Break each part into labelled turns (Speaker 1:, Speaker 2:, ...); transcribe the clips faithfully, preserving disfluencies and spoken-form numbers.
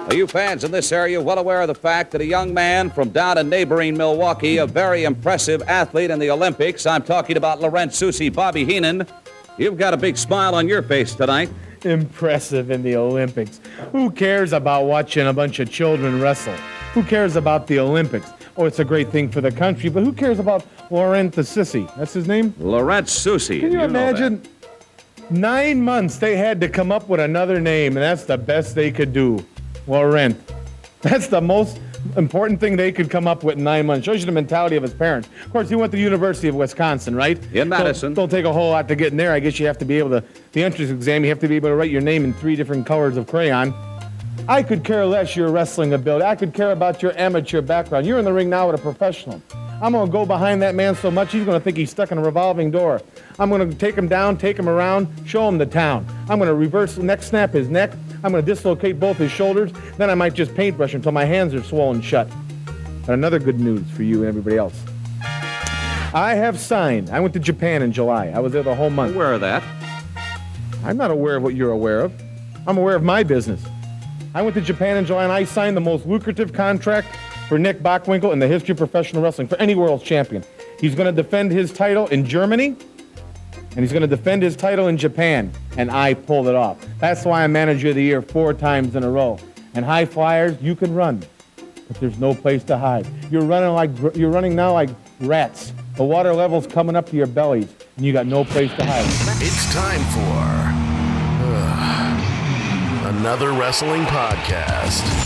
Speaker 1: Are you fans in this area well aware of the fact that a young man from down in neighboring Milwaukee, a very impressive athlete in the Olympics, I'm talking about Laurent Soucy, Bobby Heenan, you've got a big smile on your face tonight.
Speaker 2: Impressive in the Olympics. Who cares about watching a bunch of children wrestle? Who cares about the Olympics? Oh, it's a great thing for the country, but who cares about Laurent the Sissy? That's his name?
Speaker 1: Laurent Soucy.
Speaker 2: Can you, you imagine? Nine months they had to come up with another name, and that's the best they could do. Laurent. That's the most important thing they could come up with in nine months. Shows you the mentality of his parents. Of course, he went to the University of Wisconsin, right?
Speaker 1: In Madison.
Speaker 2: Don't, don't take a whole lot to get in there. I guess you have to be able to, the entrance exam, you have to be able to write your name in three different colors of crayon. I could care less your wrestling ability. I could care about your amateur background. You're in the ring now with a professional. I'm going to go behind that man so much he's going to think he's stuck in a revolving door. I'm going to take him down, take him around, show him the town. I'm going to reverse neck snap his neck. I'm going to dislocate both his shoulders. Then I might just paintbrush him until my hands are swollen shut. But another good news for you and everybody else. I have signed. I went to Japan in July. I was there the whole month.
Speaker 1: Aware of that?
Speaker 2: I'm not aware of what you're aware of. I'm aware of my business. I went to Japan in July and I signed the most lucrative contract for Nick Bockwinkel in the history of professional wrestling for any world champion. He's going to defend his title in Germany, and he's going to defend his title in Japan, and I pulled it off. That's why I'm Manager of the Year four times in a row. And high flyers, you can run, but there's no place to hide. You're running like you're running now like rats. The water level's coming up to your bellies, and you got no place to hide.
Speaker 3: It's time for uh, another wrestling podcast.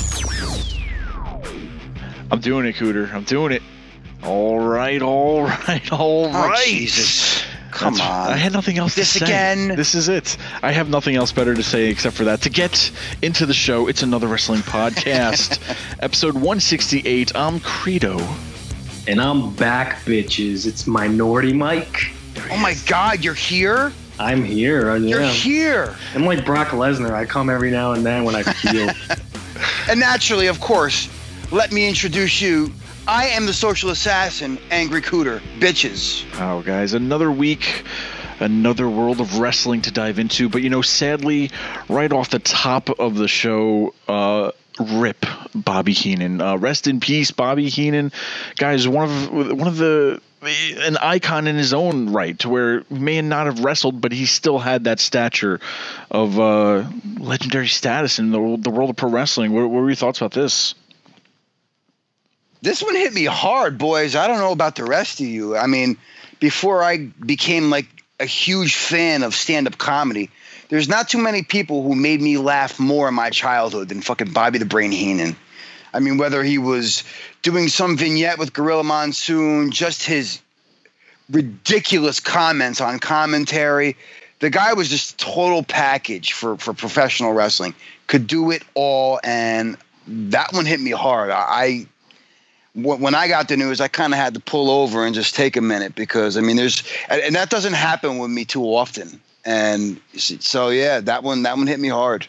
Speaker 4: I'm doing it, Cooter. I'm doing it. All right, all right, all right.
Speaker 5: Oh, Jesus. Come
Speaker 4: That's,
Speaker 5: on.
Speaker 4: I had nothing else
Speaker 5: this
Speaker 4: to say.
Speaker 5: again.
Speaker 4: This is it. I have nothing else better to say except for that. To get into the show, it's another wrestling podcast. Episode one sixty-eight. I'm Credo.
Speaker 6: And I'm back, bitches. It's Minority Mike.
Speaker 5: Oh, my God. You're here?
Speaker 6: I'm here. I
Speaker 5: You're
Speaker 6: am.
Speaker 5: here.
Speaker 6: I'm like Brock Lesnar. I come every now and then when I feel.
Speaker 5: And naturally, of course, let me introduce you. I am the social assassin, Angry Cooter. Bitches.
Speaker 4: Oh, guys, another week, another world of wrestling to dive into. But, you know, sadly, right off the top of the show, uh, rip Bobby Heenan. Uh, rest in peace, Bobby Heenan. Guys, one of one of the an icon in his own right, to where he may not have wrestled, but he still had that stature of uh, legendary status in the, the world of pro wrestling. What, what were your thoughts about this?
Speaker 5: This one hit me hard, boys. I don't know about the rest of you. I mean, before I became like a huge fan of stand-up comedy, there's not too many people who made me laugh more in my childhood than fucking Bobby the Brain Heenan. I mean, whether he was doing some vignette with Gorilla Monsoon, just his ridiculous comments on commentary. The guy was just a total package for, for professional wrestling. Could do it all, and that one hit me hard. I... When I got the news, I kind of had to pull over and just take a minute because, I mean, there's – and that doesn't happen with me too often. And so, yeah, that one that one hit me hard.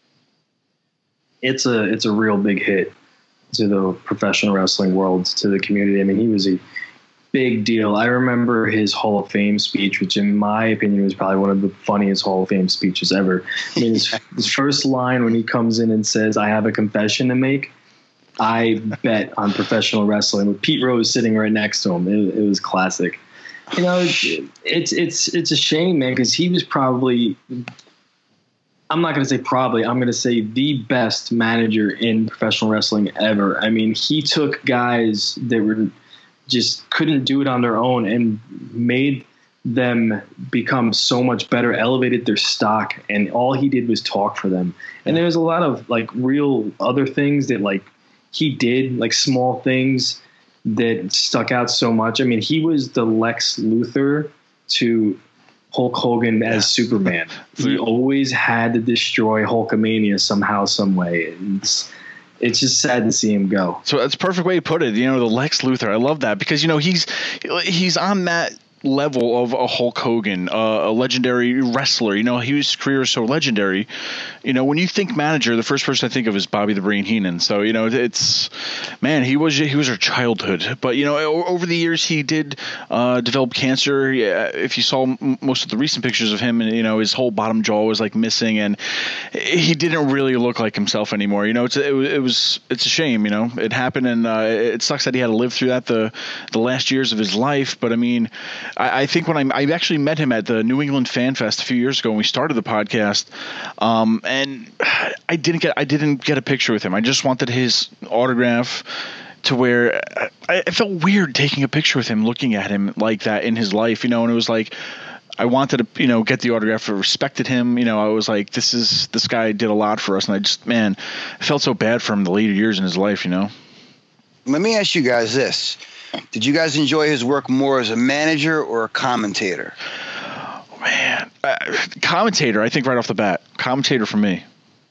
Speaker 6: It's a it's a real big hit to the professional wrestling world, to the community. I mean, he was a big deal. I remember his Hall of Fame speech, which in my opinion was probably one of the funniest Hall of Fame speeches ever. I mean, his, his first line when he comes in and says, "I have a confession to make." I bet on professional wrestling with Pete Rose sitting right next to him. It, it was classic. You know, it, it's it's it's a shame, man, because he was probably – I'm not going to say probably. I'm going to say the best manager in professional wrestling ever. I mean, he took guys that were just couldn't do it on their own and made them become so much better, elevated their stock, and all he did was talk for them. And there's a lot of, like, real other things that, like, he did, like small things that stuck out so much. I mean, he was the Lex Luthor to Hulk Hogan as Superman. He always had to destroy Hulkamania somehow, some way. It's, it's just sad to see him go.
Speaker 4: So that's a perfect way to put it. You know, the Lex Luthor. I love that because, you know, he's he's on that level of a Hulk Hogan, uh, a legendary wrestler. You know, his career is so legendary. you know, when you think manager, the first person I think of is Bobby the Brain Heenan. So, you know, it's, man, he was he was our childhood. But, you know, over the years, he did uh, develop cancer. Yeah, if you saw m- most of the recent pictures of him, and, you know, his whole bottom jaw was like missing, and he didn't really look like himself anymore. You know, it's it, it was it's a shame. You know, it happened, and uh, it sucks that he had to live through that the the last years of his life. But I mean, I, I think when I I actually met him at the New England Fan Fest a few years ago when we started the podcast. Um, and I didn't get I didn't get a picture with him. I just wanted his autograph, to where I, I felt weird taking a picture with him, looking at him like that in his life, you know. And it was like I wanted to, you know, get the autograph. I respected him, you know. I was like, this is this guy did a lot for us, and I just, man, I felt so bad for him the later years in his life, you know.
Speaker 5: Let me ask you guys this: did you guys enjoy his work more as a manager or a commentator?
Speaker 4: Man, uh, commentator, I think right off the bat, commentator for me.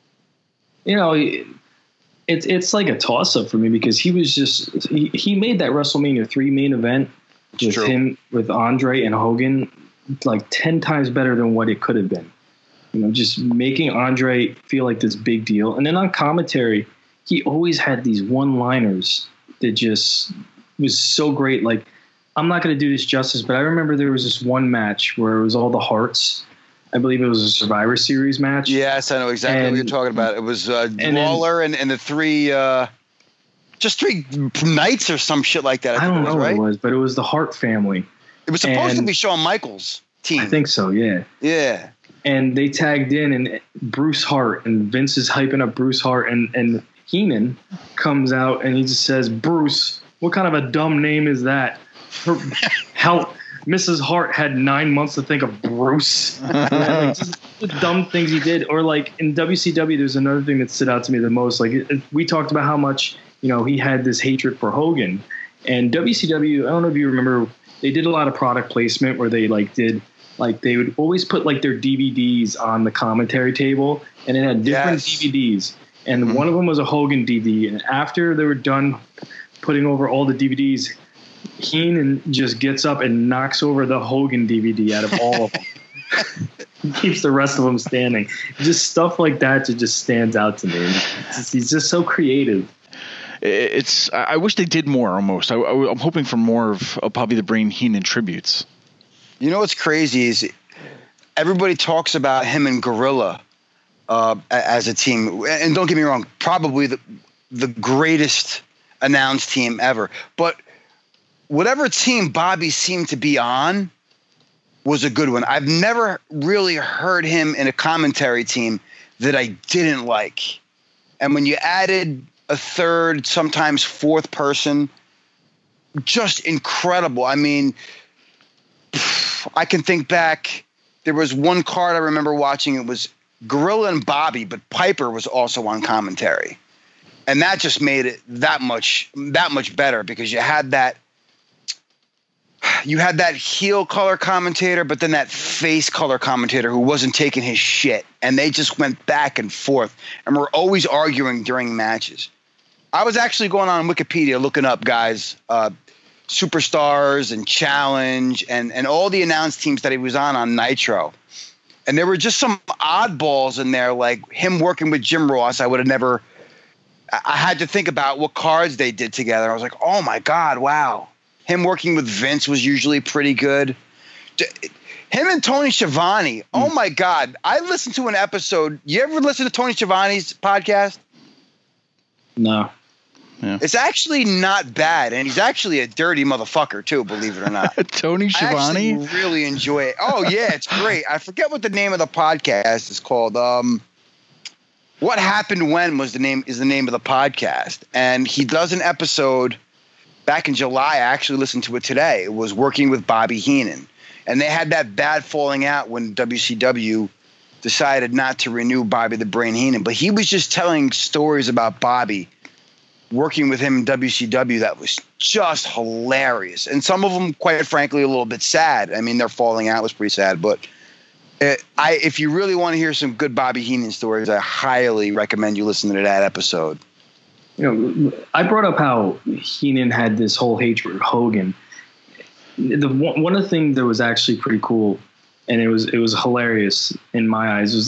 Speaker 6: You know, it's it's like a toss up for me because he was just he, he made that WrestleMania three main event with
Speaker 5: True.
Speaker 6: him with Andre and Hogan like ten times better than what it could have been. You know, just making Andre feel like this big deal, and then on commentary, he always had these one liners that just was so great. Like, I'm not going to do this justice, but I remember there was this one match where it was all the Hearts. I believe it was a Survivor Series match.
Speaker 5: Yes, I know exactly
Speaker 6: and,
Speaker 5: what you're talking about. It was uh,
Speaker 6: and
Speaker 5: Lawler and, and the three, uh, just three knights or some shit like that. I,
Speaker 6: I don't
Speaker 5: think
Speaker 6: know
Speaker 5: it was, right?
Speaker 6: what it was, but it was the Hart family.
Speaker 5: It was supposed
Speaker 6: and
Speaker 5: to be Shawn Michaels' team.
Speaker 6: I think so, yeah.
Speaker 5: Yeah.
Speaker 6: And they tagged in, and Bruce Hart, and Vince is hyping up Bruce Hart, and, and Heenan comes out, and he just says, Bruce, what kind of a dumb name is that? Her, how Missus Hart had nine months to think of Bruce. Like, just the dumb things he did. Or like in W C W, there's another thing that stood out to me the most. Like it, we talked about how much, you know, he had this hatred for Hogan. And W C W, I don't know if you remember, they did a lot of product placement where they like did like they would always put like their D V Ds on the commentary table, and it had different
Speaker 5: Yes.
Speaker 6: D V Ds. And
Speaker 5: Mm-hmm.
Speaker 6: one of them was a Hogan D V D. And after they were done putting over all the D V Ds, Heenan just gets up and knocks over the Hogan D V D out of all of them. He keeps the rest of them standing. Just stuff like that just stands out to me. It's just, he's just so creative.
Speaker 4: It's I wish they did more. Almost, I, I, I'm hoping for more of, of Bobby the Brain Heenan tributes.
Speaker 5: You know what's crazy is everybody talks about him and Gorilla uh, as a team. And don't get me wrong, probably the the greatest announced team ever. But whatever team Bobby seemed to be on was a good one. I've never really heard him in a commentary team that I didn't like. And when you added a third, sometimes fourth person, just incredible. I mean, I can think back. There was one card I remember watching. It was Gorilla and Bobby, but Piper was also on commentary. And that just made it that much, that much better because you had that, you had that heel color commentator, but then that face color commentator who wasn't taking his shit. And they just went back and forth and were always arguing during matches. I was actually going on Wikipedia looking up guys, uh, Superstars and Challenge and, and all the announced teams that he was on on Nitro. And there were just some oddballs in there, like him working with Jim Ross. I would have never – I had to think about what cards they did together. I was like, oh, my God, wow. Him working with Vince was usually pretty good. Him and Tony Schiavone, oh, my God. I listened to an episode. You ever listen to Tony Schiavone's podcast?
Speaker 6: No.
Speaker 4: Yeah.
Speaker 5: It's actually not bad, and he's actually a dirty motherfucker too, believe it or not.
Speaker 4: Tony Schiavone?
Speaker 5: I actually really enjoy it. Oh yeah, it's great. I forget what the name of the podcast is called. Um, What Happened When was the name is the name of the podcast, and he does an episode back in July. I actually listened to it today. It was working with Bobby Heenan, and they had that bad falling out when W C W decided not to renew Bobby the Brain Heenan, but he was just telling stories about Bobby working with him in W C W that was just hilarious. And some of them, quite frankly, a little bit sad. I mean, their falling out was pretty sad. But it, I, if you really want to hear some good Bobby Heenan stories, I highly recommend you listen to that episode.
Speaker 6: You know, I brought up how Heenan had this whole hatred of Hogan. The one of the things that was actually pretty cool, and it was it was hilarious in my eyes, was like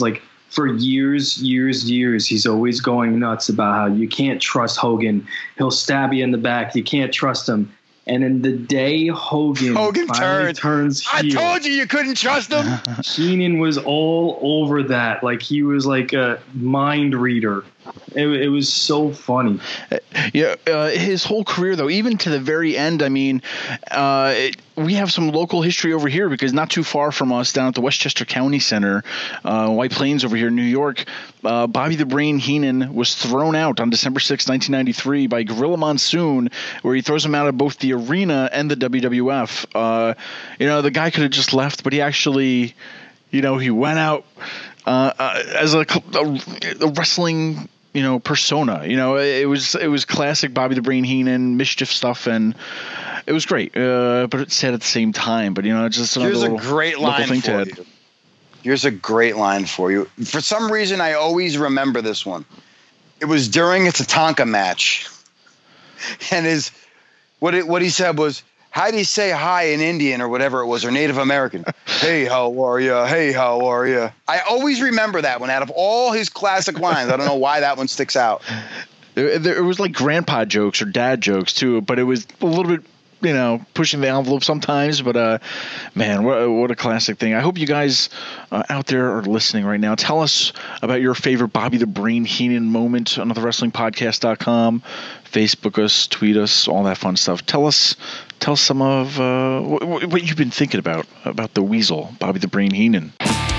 Speaker 6: for years, years, years, he's always going nuts about how you can't trust Hogan. He'll stab you in the back. You can't trust him. And then the day Hogan,
Speaker 5: Hogan
Speaker 6: finally
Speaker 5: turns,
Speaker 6: turns
Speaker 5: I
Speaker 6: heel,
Speaker 5: told you you couldn't trust him.
Speaker 6: Heenan was all over that. Like he was like a mind reader. It, it was so funny.
Speaker 4: Yeah, uh, his whole career, though, even to the very end, I mean, uh, it, we have some local history over here because not too far from us, down at the Westchester County Center, uh, White Plains over here in New York, uh, Bobby the Brain Heenan was thrown out on December sixth, nineteen ninety-three by Gorilla Monsoon, where he throws him out of both the arena and the W W F. Uh, you know, the guy could have just left, but he actually, you know, he went out uh, uh, as a, a, a wrestling you know, persona. You know, it was it was classic Bobby the Brain Heenan mischief stuff, and it was great. Uh, but it's sad at the same time. But you know, it's just another
Speaker 5: Here's a
Speaker 4: little,
Speaker 5: great line
Speaker 4: thing
Speaker 5: for
Speaker 4: to
Speaker 5: you. Here's a great line for you. For some reason, I always remember this one. It was during a Tatanka match, and his what it, what he said was, "How do you say hi in Indian or whatever it was, or Native American? Hey, how are you? Hey, how are you?" I always remember that one out of all his classic lines. I don't know why that one sticks out.
Speaker 4: There, there, it was like grandpa jokes or dad jokes too, but it was a little bit, you know, pushing the envelope sometimes. But uh, man, what, what a classic thing! I hope you guys uh, out there are listening right now. Tell us about your favorite Bobby the Brain Heenan moment on the wrestling podcast dot com. Facebook us, tweet us, all that fun stuff. Tell us, tell us some of uh, what, what you've been thinking about about the Weasel, Bobby the Brain Heenan.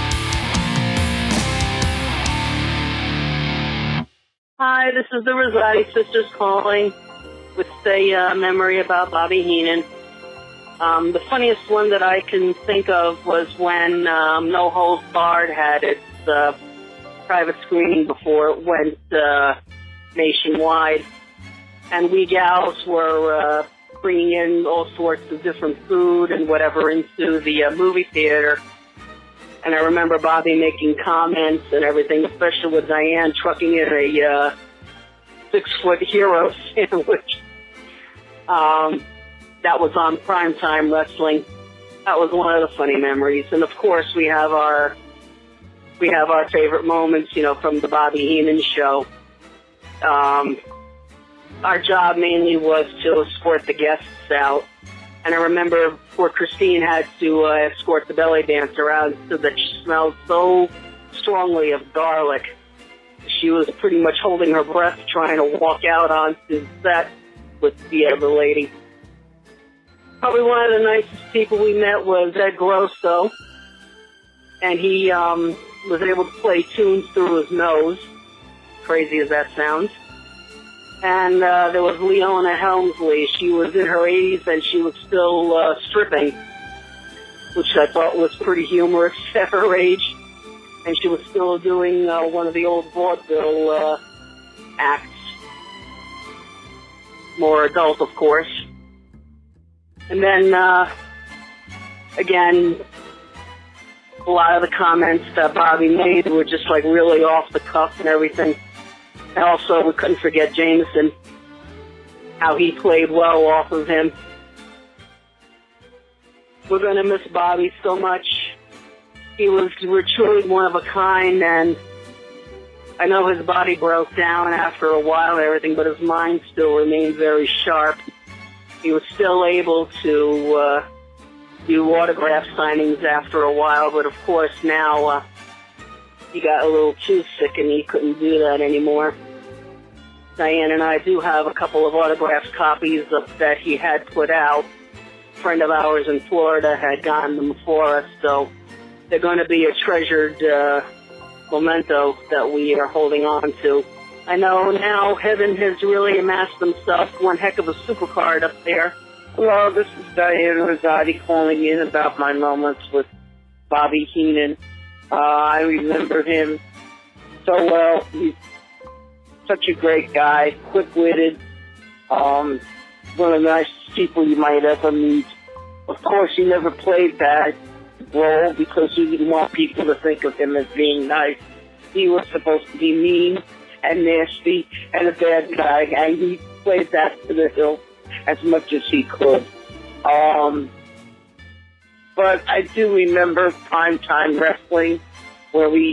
Speaker 7: Hi, this is the Rosati sisters calling with a uh, memory about Bobby Heenan. Um, the funniest one that I can think of was when um, No Holds Barred had its uh, private screening before it went uh, nationwide. And we gals were uh, bringing in all sorts of different food and whatever into the uh, movie theater. And I remember Bobby making comments and everything, especially with Diane trucking in a uh, six-foot hero sandwich. Um, that was on Primetime Wrestling. That was one of the funny memories. And, of course, we have our we have our favorite moments, you know, from the Bobby Heenan show. Um... Our job mainly was to escort the guests out. And I remember poor Christine had to uh, escort the belly dancer out so that she smelled so strongly of garlic. She was pretty much holding her breath trying to walk out onto the set with the other lady. Probably one of the nicest people we met was Ed Grosso. And he um, was able to play tunes through his nose, crazy as that sounds. And uh, there was Leona Helmsley. She was in her eighties and she was still uh, stripping, which I thought was pretty humorous at her age. And she was still doing uh, one of the old vaudeville uh, acts. More adult, of course. And then, uh, again, a lot of the comments that Bobby made were just like really off the cuff and everything. And also, we couldn't forget Jameson, how he played well off of him. We're going to miss Bobby so much. He was truly one of a kind, and I know his body broke down after a while and everything, but his mind still remained very sharp. He was still able to uh, do autograph signings after a while, but of course now... Uh, he got a little too sick and he couldn't do that anymore. Diane and I do have a couple of autographed copies of that he had put out. A friend of ours in Florida had gotten them for us, so they're going to be a treasured uh, memento that we are holding on to. I know now Heaven has really amassed himself one heck of a supercard up there. Hello, this is Diane Rosati calling in about my moments with Bobby Heenan. Uh, I remember him so well. He's such a great guy, quick-witted, um, one of the nicest people you might ever meet. Of course, he never played that role because he didn't want people to think of him as being nice. He was supposed to be mean and nasty and a bad guy, and he played that to the hilt as much as he could. Um... But I do remember Primetime Wrestling, where we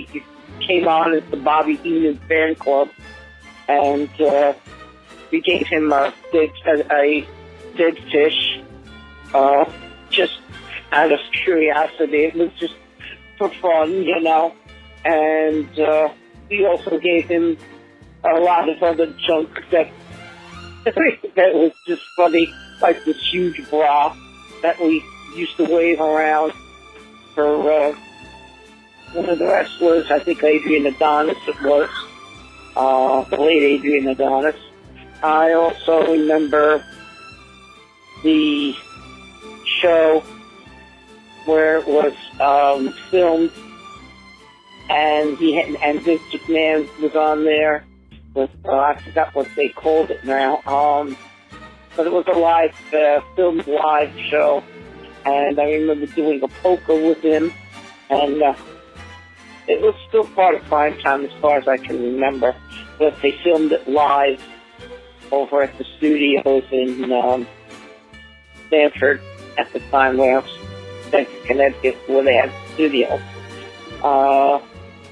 Speaker 7: came on as the Bobby Heenan fan club, and uh, we gave him a dead, a, a dead fish, uh, just out of curiosity. It was just for fun, you know. And uh, we also gave him a lot of other junk that that was just funny, like this huge bra that we used to wave around for uh, one of the wrestlers. I think Adrian Adonis it was, uh, the late Adrian Adonis. I also remember the show where it was um, filmed, and he had, and Vince McMahon was on there with, uh, I forgot what they called it now, um, but it was a live, uh, filmed live show, and I remember doing a poker with him, and uh, it was still part of prime time as far as I can remember, but they filmed it live over at the studios in um, Stanford at the time, where I was in Connecticut, where they had the studio. Uh,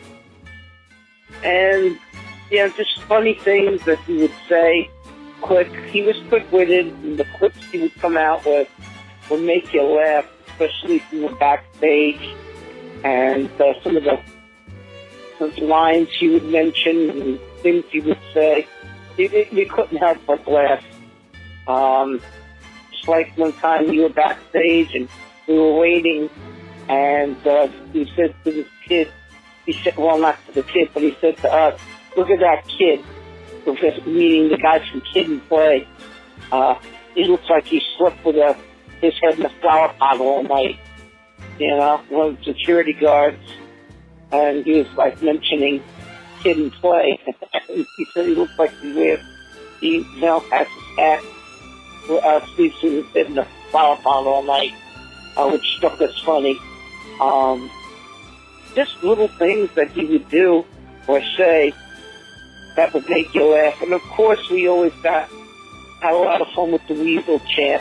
Speaker 7: and, you know, just funny things that he would say, quick. He was quick-witted, and the clips he would come out with would make you laugh, especially if you were backstage. And uh, some of the, the lines he would mention and things he would say, you, you couldn't help but laugh. Um, just like one time we were backstage and we were waiting, and uh, he said to this kid, he said, well, not to the kid, but he said to us, look at that kid, meaning the guy from Kid and Play. Uh, he looks like he slept with a, his head in a flower pot all night. You know, one of the security guards. And he was like mentioning Kid and Play. And he said he looked like he wears, he you know, has his hat, uh, sleeps with his head in a flower pot all night, uh, which struck us funny. Um, just little things that he would do or say that would make you laugh. And of course, we always got had a lot of fun with the Weasel chant.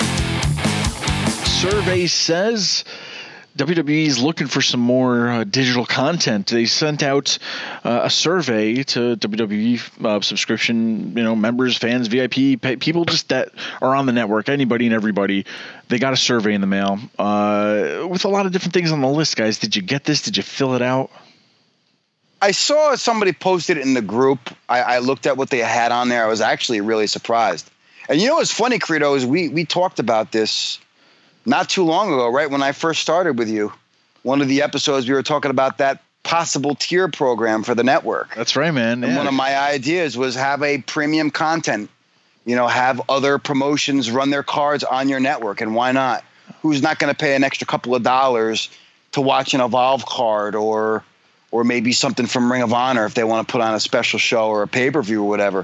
Speaker 4: Survey says W W E is looking for some more uh, digital content. They sent out uh, a survey to W W E uh, subscription, you know, members, fans, V I P, pay, people just that are on the network, anybody and everybody. They got a survey in the mail uh, with a lot of different things on the list, guys. Did you get this? Did you fill it out?
Speaker 5: I saw somebody posted it in the group. I, I looked at what they had on there. I was actually really surprised. And you know what's funny, Credo, is we we talked about this not too long ago, right? When I first started with you, one of the episodes we were talking about that possible tier program for the network.
Speaker 4: That's right, man.
Speaker 5: And
Speaker 4: yeah.
Speaker 5: one of my ideas was have a premium content, you know, have other promotions run their cards on your network. And why not? Who's not going to pay an extra couple of dollars to watch an Evolve card or or maybe something from Ring of Honor if they want to put on a special show or a pay-per-view or whatever?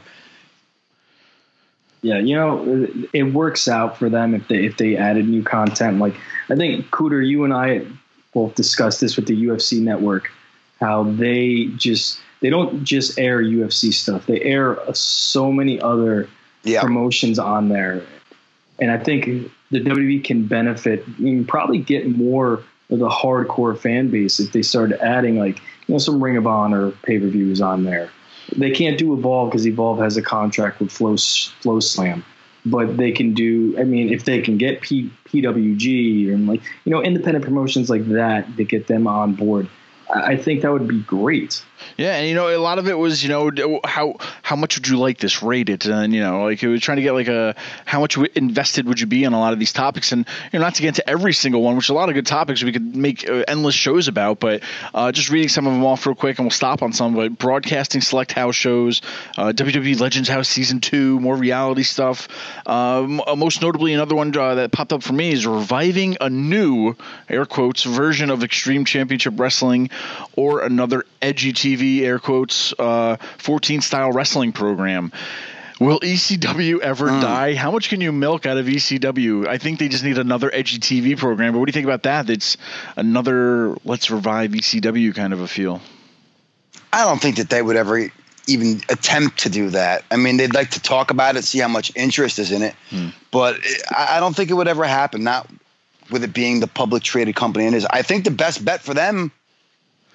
Speaker 6: Yeah, you know, it works out for them if they if they added new content. Like, I think, Cooter, you and I both discussed this with the U F C Network, how they just they don't just air U F C stuff. They air so many other yeah. promotions on there. And I think the W W E can benefit, I mean, probably get more of the hardcore fan base if they started adding, like, you know, some Ring of Honor pay-per-views on there. They can't do Evolve because Evolve has a contract with Flow, Flow Slam, but they can do, I mean, if they can get P, PWG and, like, you know, independent promotions like that, to get them on board, I think that would be great.
Speaker 4: Yeah, and, you know, a lot of it was, you know, how how much would you like this rated? And, you know, like, it was trying to get, like, a how much invested would you be on a lot of these topics? And, you know, not to get into every single one, which is a lot of good topics we could make uh, endless shows about, but uh, just reading some of them off real quick, and we'll stop on some. But broadcasting select house shows, uh, W W E Legends House Season two, more reality stuff. Um, most notably, another one uh, that popped up for me is reviving a new, air quotes, version of Extreme Championship Wrestling, or another edgy T V, air quotes, uh, fourteen style wrestling program. Will E C W ever mm. die? How much can you milk out of E C W? I think they just need another edgy T V program. But what do you think about that? It's another let's revive E C W kind of a feel.
Speaker 5: I don't think that they would ever even attempt to do that. I mean, they'd like to talk about it, see how much interest is in it. Mm. But I don't think it would ever happen, not with it being the public traded company it is. I think the best bet for them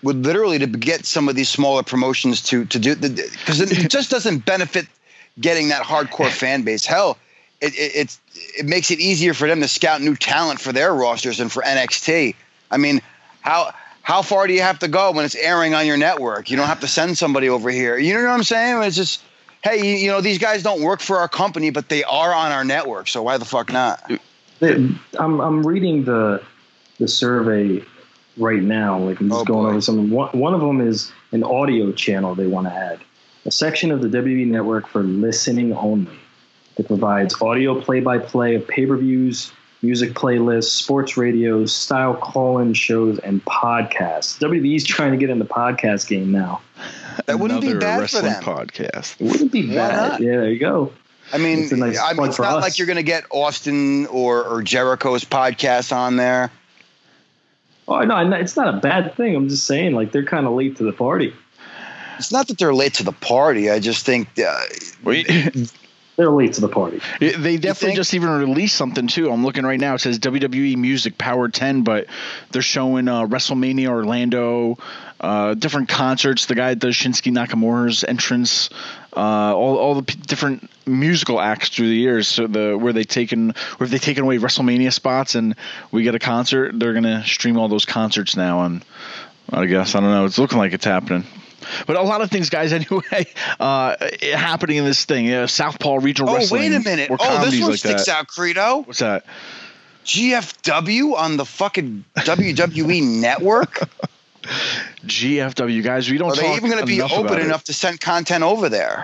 Speaker 5: would literally to get some of these smaller promotions to to do because it just doesn't benefit getting that hardcore fan base. Hell, it, it it's it makes it easier for them to scout new talent for their rosters and for N X T. I mean, how how far do you have to go when it's airing on your network? You don't have to send somebody over here. You know what I'm saying? It's just, hey, you, you know, these guys don't work for our company, but they are on our network, so why the fuck not?
Speaker 6: I'm I'm reading the the survey right now. Like I'm just
Speaker 5: Oh,
Speaker 6: going
Speaker 5: boy.
Speaker 6: over some. One, one of them is an audio channel they want to add, a section of the W W E network for listening only. It provides audio play-by-play of pay-per-views, music playlists, sports radios, style call-in shows, and podcasts. W W E's trying to get in the podcast game now.
Speaker 5: That wouldn't be
Speaker 4: Another
Speaker 5: bad for
Speaker 4: wrestling
Speaker 5: them.
Speaker 4: podcast.
Speaker 6: It wouldn't be
Speaker 5: Why
Speaker 6: bad.
Speaker 5: not?
Speaker 6: Yeah, there you go.
Speaker 5: I mean,
Speaker 6: It's a nice
Speaker 5: I mean,
Speaker 6: plug
Speaker 5: it's
Speaker 6: for
Speaker 5: not
Speaker 6: us.
Speaker 5: like you're going to get Austin or, or Jericho's podcast on there.
Speaker 6: Oh no, no, it's not a bad thing. I'm just saying, like they're kind of late to the party.
Speaker 5: It's not that they're late to the party. I just think uh,
Speaker 4: Wait.
Speaker 6: They're late to the party.
Speaker 4: They definitely
Speaker 5: think-
Speaker 4: just even released something too. I'm looking right now. It says W W E Music Power ten, but they're showing uh, WrestleMania Orlando, uh, different concerts. The guy that does Shinsuke Nakamura's entrance, uh, all all the p- different musical acts through the years. So the where they taken where they taken away WrestleMania spots and we get a concert, they're gonna stream all those concerts now. And I guess I don't know. It's looking like it's happening. But a lot of things, guys, anyway, uh, happening in this thing. Uh, Southpaw Regional
Speaker 5: oh,
Speaker 4: Wrestling.
Speaker 5: wait a minute.
Speaker 4: or
Speaker 5: Oh, this
Speaker 4: comedies
Speaker 5: one
Speaker 4: like
Speaker 5: sticks
Speaker 4: that.
Speaker 5: out, Credo.
Speaker 4: What's that?
Speaker 5: G F W on the fucking W W E network?
Speaker 4: G F W, guys. We don't
Speaker 5: Are
Speaker 4: talk
Speaker 5: they even going to be
Speaker 4: enough
Speaker 5: open
Speaker 4: about it.
Speaker 5: enough to send content over there?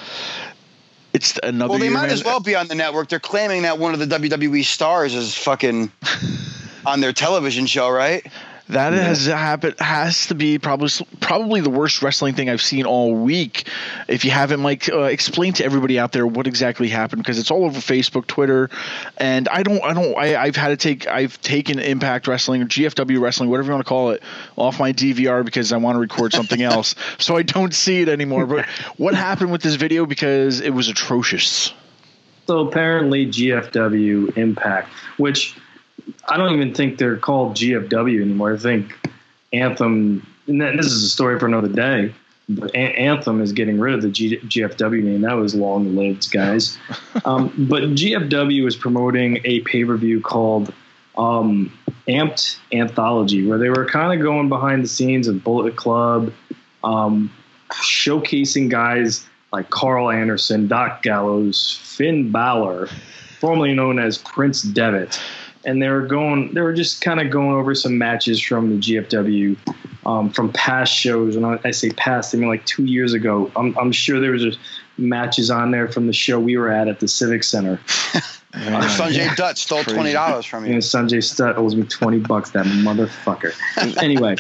Speaker 4: It's another
Speaker 5: Well, they
Speaker 4: year,
Speaker 5: might
Speaker 4: man.
Speaker 5: as well be on the network. They're claiming that one of the W W E stars is fucking on their television show, right?
Speaker 4: That has happened. Has to be probably probably the worst wrestling thing I've seen all week. If you haven't, like, uh, explain to everybody out there what exactly happened, because it's all over Facebook, Twitter, and I don't, I don't, I, I've had to take, I've taken Impact Wrestling or G F W Wrestling, whatever you want to call it, off my D V R because I want to record something else, so I don't see it anymore. But what happened with this video? Because it was atrocious.
Speaker 6: So apparently G F W Impact, which I don't even think they're called G F W anymore. I think Anthem, and that- this is a story for another day, but A- Anthem is getting rid of the G- GFW name. That was long-lived, guys. um, but G F W is promoting a pay-per-view called um, Amped Anthology, where they were kind of going behind the scenes of Bullet Club, um, showcasing guys like Carl Anderson, Doc Gallows, Finn Balor, formerly known as Prince Devitt. And they were going, they were just kind of going over some matches from the G F W um, from past shows. And I, I say past, I mean like two years ago. I'm, I'm sure there was just matches on there from the show we were at at the Civic Center.
Speaker 5: Uh, Sanjay Dutt stole twenty dollars from
Speaker 6: You know,
Speaker 5: you.
Speaker 6: Sanjay Stutt owes me twenty bucks. That motherfucker. Anyway,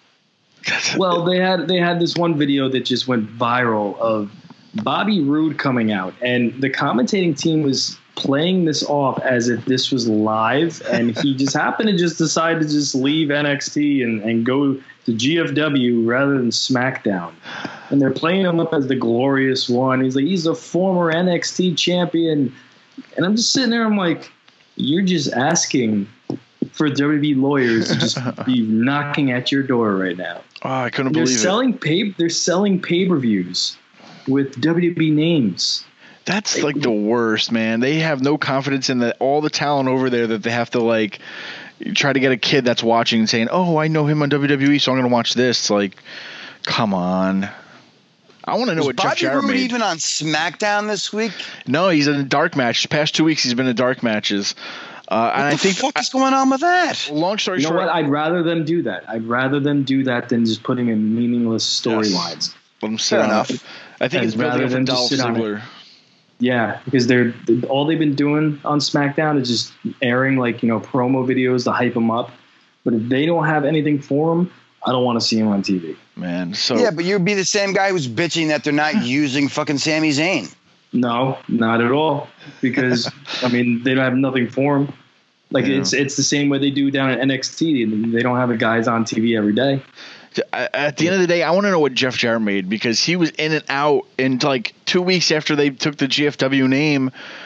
Speaker 6: well, they had they had this one video that just went viral of Bobby Roode coming out, and the commentating team was playing this off as if this was live, and he just happened to just decide to just leave N X T and, and go to G F W rather than SmackDown. And they're playing him up as the glorious one. He's like, he's a former N X T champion. And I'm just sitting there, I'm like, you're just asking for W W E lawyers to just be knocking at your door right now.
Speaker 4: Oh, I couldn't
Speaker 6: They're
Speaker 4: believe it.
Speaker 6: selling pay they're selling pay-per-views with W W E names.
Speaker 4: That's like the worst, man. They have no confidence in the, all the talent over there that they have to like try to get a kid that's watching and saying, "Oh, I know him on W W E, so I'm going to watch this." It's like, come on. I want to know
Speaker 5: Was
Speaker 4: what Jeff
Speaker 5: Bobby
Speaker 4: Jarrett
Speaker 5: Roode
Speaker 4: made.
Speaker 5: even on SmackDown this week?
Speaker 4: No, he's in a dark match. The past two weeks, he's been in dark matches. Uh, and
Speaker 5: What
Speaker 4: I
Speaker 5: the
Speaker 4: think,
Speaker 5: fuck is going on with that?
Speaker 4: long story
Speaker 6: You know
Speaker 4: short,
Speaker 6: what? I'd rather them do that. I'd rather them do that than just putting in meaningless storylines.
Speaker 4: let him sit
Speaker 5: Fair
Speaker 4: on
Speaker 5: enough.
Speaker 4: it. I think
Speaker 6: I'd
Speaker 4: it's building
Speaker 6: rather
Speaker 4: up for
Speaker 6: them just
Speaker 4: Dolph
Speaker 6: sit on it.
Speaker 4: Ziggler.
Speaker 6: Yeah, because they're all they've been doing on SmackDown is just airing like, you know, promo videos to hype them up. But if they don't have anything for them, I don't want to see them on T V.
Speaker 4: Man, so
Speaker 5: Yeah, but you'd be the same guy who's bitching that they're not using fucking Sami Zayn.
Speaker 6: No, not at all. Because I mean, they don't have nothing for them. Like
Speaker 4: Yeah.
Speaker 6: it's it's the same way they do down at N X T. They don't have the guys on T V every day.
Speaker 4: at the end of the day, I want to know what Jeff Jarrett made, because he was in and out in like two weeks after they took the G F W name.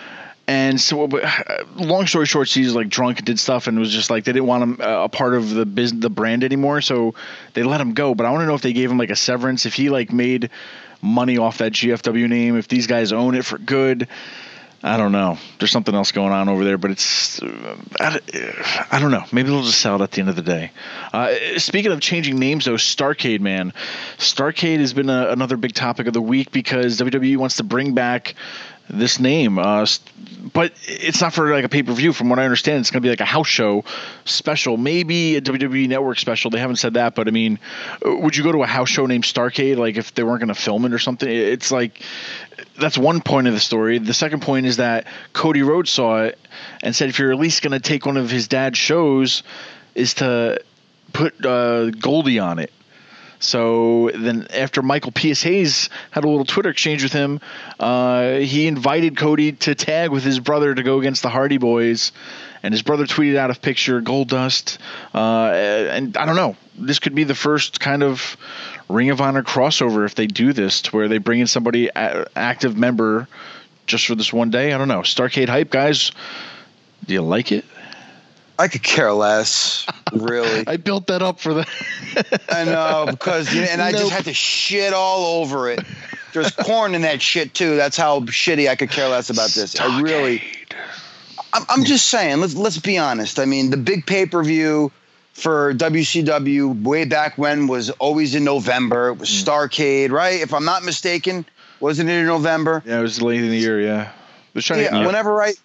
Speaker 4: And so, but, uh, long story short, she's like drunk and did stuff, and it was just like they didn't want him uh, a part of the business, the brand anymore, so they let him go. But I want to know if they gave him like a severance, if he like made money off that G F W name, if these guys own it for good. I don't know. There's something else going on over there, but it's uh, I, I don't know. Maybe they'll just sell it at the end of the day. Uh, speaking of changing names, though, Starrcade, man, Starrcade has been a, another big topic of the week because W W E wants to bring back this name, uh, but it's not for like a pay-per-view. From what I understand, it's going to be like a house show special, maybe a W W E Network special. They haven't said that, but I mean, would you go to a house show named Starrcade, like if they weren't going to film it or something? It's like, that's one point of the story. The second point is that Cody Rhodes saw it and said if you're at least going to take one of his dad's shows is to put uh, Goldie on it. So then after Michael P S. Hayes had a little Twitter exchange with him, uh, he invited Cody to tag with his brother to go against the Hardy Boys. And his brother tweeted out a picture, Goldust. Uh, and I don't know. This could be the first kind of Ring of Honor crossover if they do this, to where they bring in somebody, a- active member, just for this one day. I don't know. Starrcade hype, guys. Do you like it?
Speaker 5: I could care less, really.
Speaker 4: I built that up for the.
Speaker 5: I know, because you know, and I
Speaker 4: Nope.
Speaker 5: just had to shit all over it. There's corn in that shit too. That's how shitty I could care less about this. I really. I'm, I'm just saying. Let's let's be honest. I mean, the big pay per view for W C W way back when was always in November. It was Starrcade, right? If I'm not mistaken, wasn't it in November?
Speaker 4: Yeah, it was late in the year. Yeah, was trying
Speaker 5: Yeah.
Speaker 4: to,
Speaker 5: Whenever I.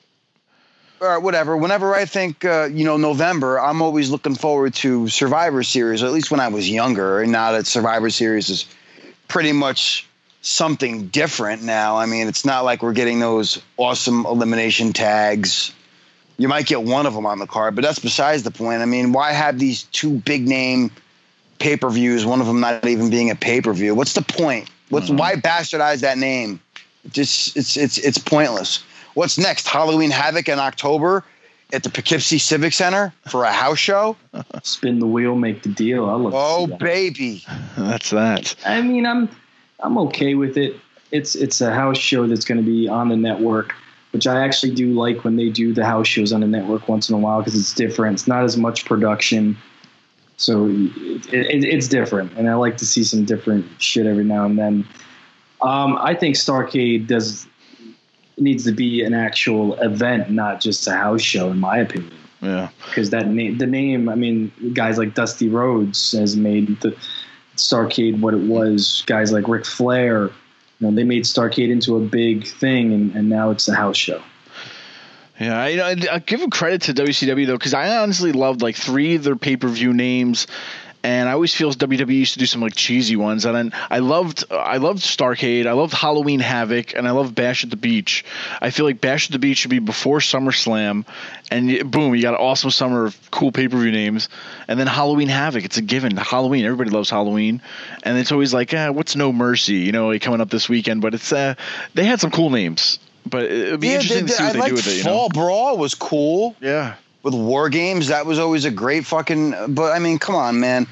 Speaker 5: Or whatever. Whenever I think, uh, you know, November, I'm always looking forward to Survivor Series, or at least when I was younger. And now that Survivor Series is pretty much something different now. I mean, it's not like we're getting those awesome elimination tags. You might get one of them on the card, but that's besides the point. I mean, why have these two big name pay-per-views, one of them not even being a pay-per-view? What's the point? What's mm-hmm. Why bastardize that name? Just it's it's it's pointless. What's next? Halloween Havoc in October at the Poughkeepsie Civic Center for a house show?
Speaker 6: Spin the wheel, make the deal. I love
Speaker 5: Oh,
Speaker 6: that.
Speaker 5: baby.
Speaker 4: That's that.
Speaker 6: I mean, I'm I'm okay with it. It's it's a house show that's going to be on the network, which I actually do like when they do the house shows on the network once in a while because it's different. It's not as much production, so it, it, it's different, and I like to see some different shit every now and then. Um, I think Starrcade does. Needs to be an actual event, not just a house show, in my opinion.
Speaker 4: Yeah,
Speaker 6: because that name, the name, I mean, guys like Dusty Rhodes has made the Starrcade what it was. Guys like Ric Flair, you know, they made Starrcade into a big thing, and, and now it's a house show.
Speaker 4: Yeah, I, you know, I, I give them credit to W C W though, because I honestly loved like three of their pay per view names. And I always feel W W E used to do some like cheesy ones, and then I loved I loved Starrcade, I loved Halloween Havoc, and I loved Bash at the Beach. I feel like Bash at the Beach should be before SummerSlam, and boom, you got an awesome summer of cool pay per view names. And then Halloween Havoc, it's a given. Halloween, everybody loves Halloween, and it's always like, eh, what's No Mercy, you know, like coming up this weekend. But it's uh, they had some cool names, but it'd be
Speaker 5: Yeah,
Speaker 4: interesting
Speaker 5: they,
Speaker 4: to see what
Speaker 5: I
Speaker 4: they
Speaker 5: liked
Speaker 4: do with it. You
Speaker 5: Fall
Speaker 4: know?
Speaker 5: Brawl was cool.
Speaker 4: Yeah,
Speaker 5: with War Games, that was always a great fucking. But I mean, come on, man.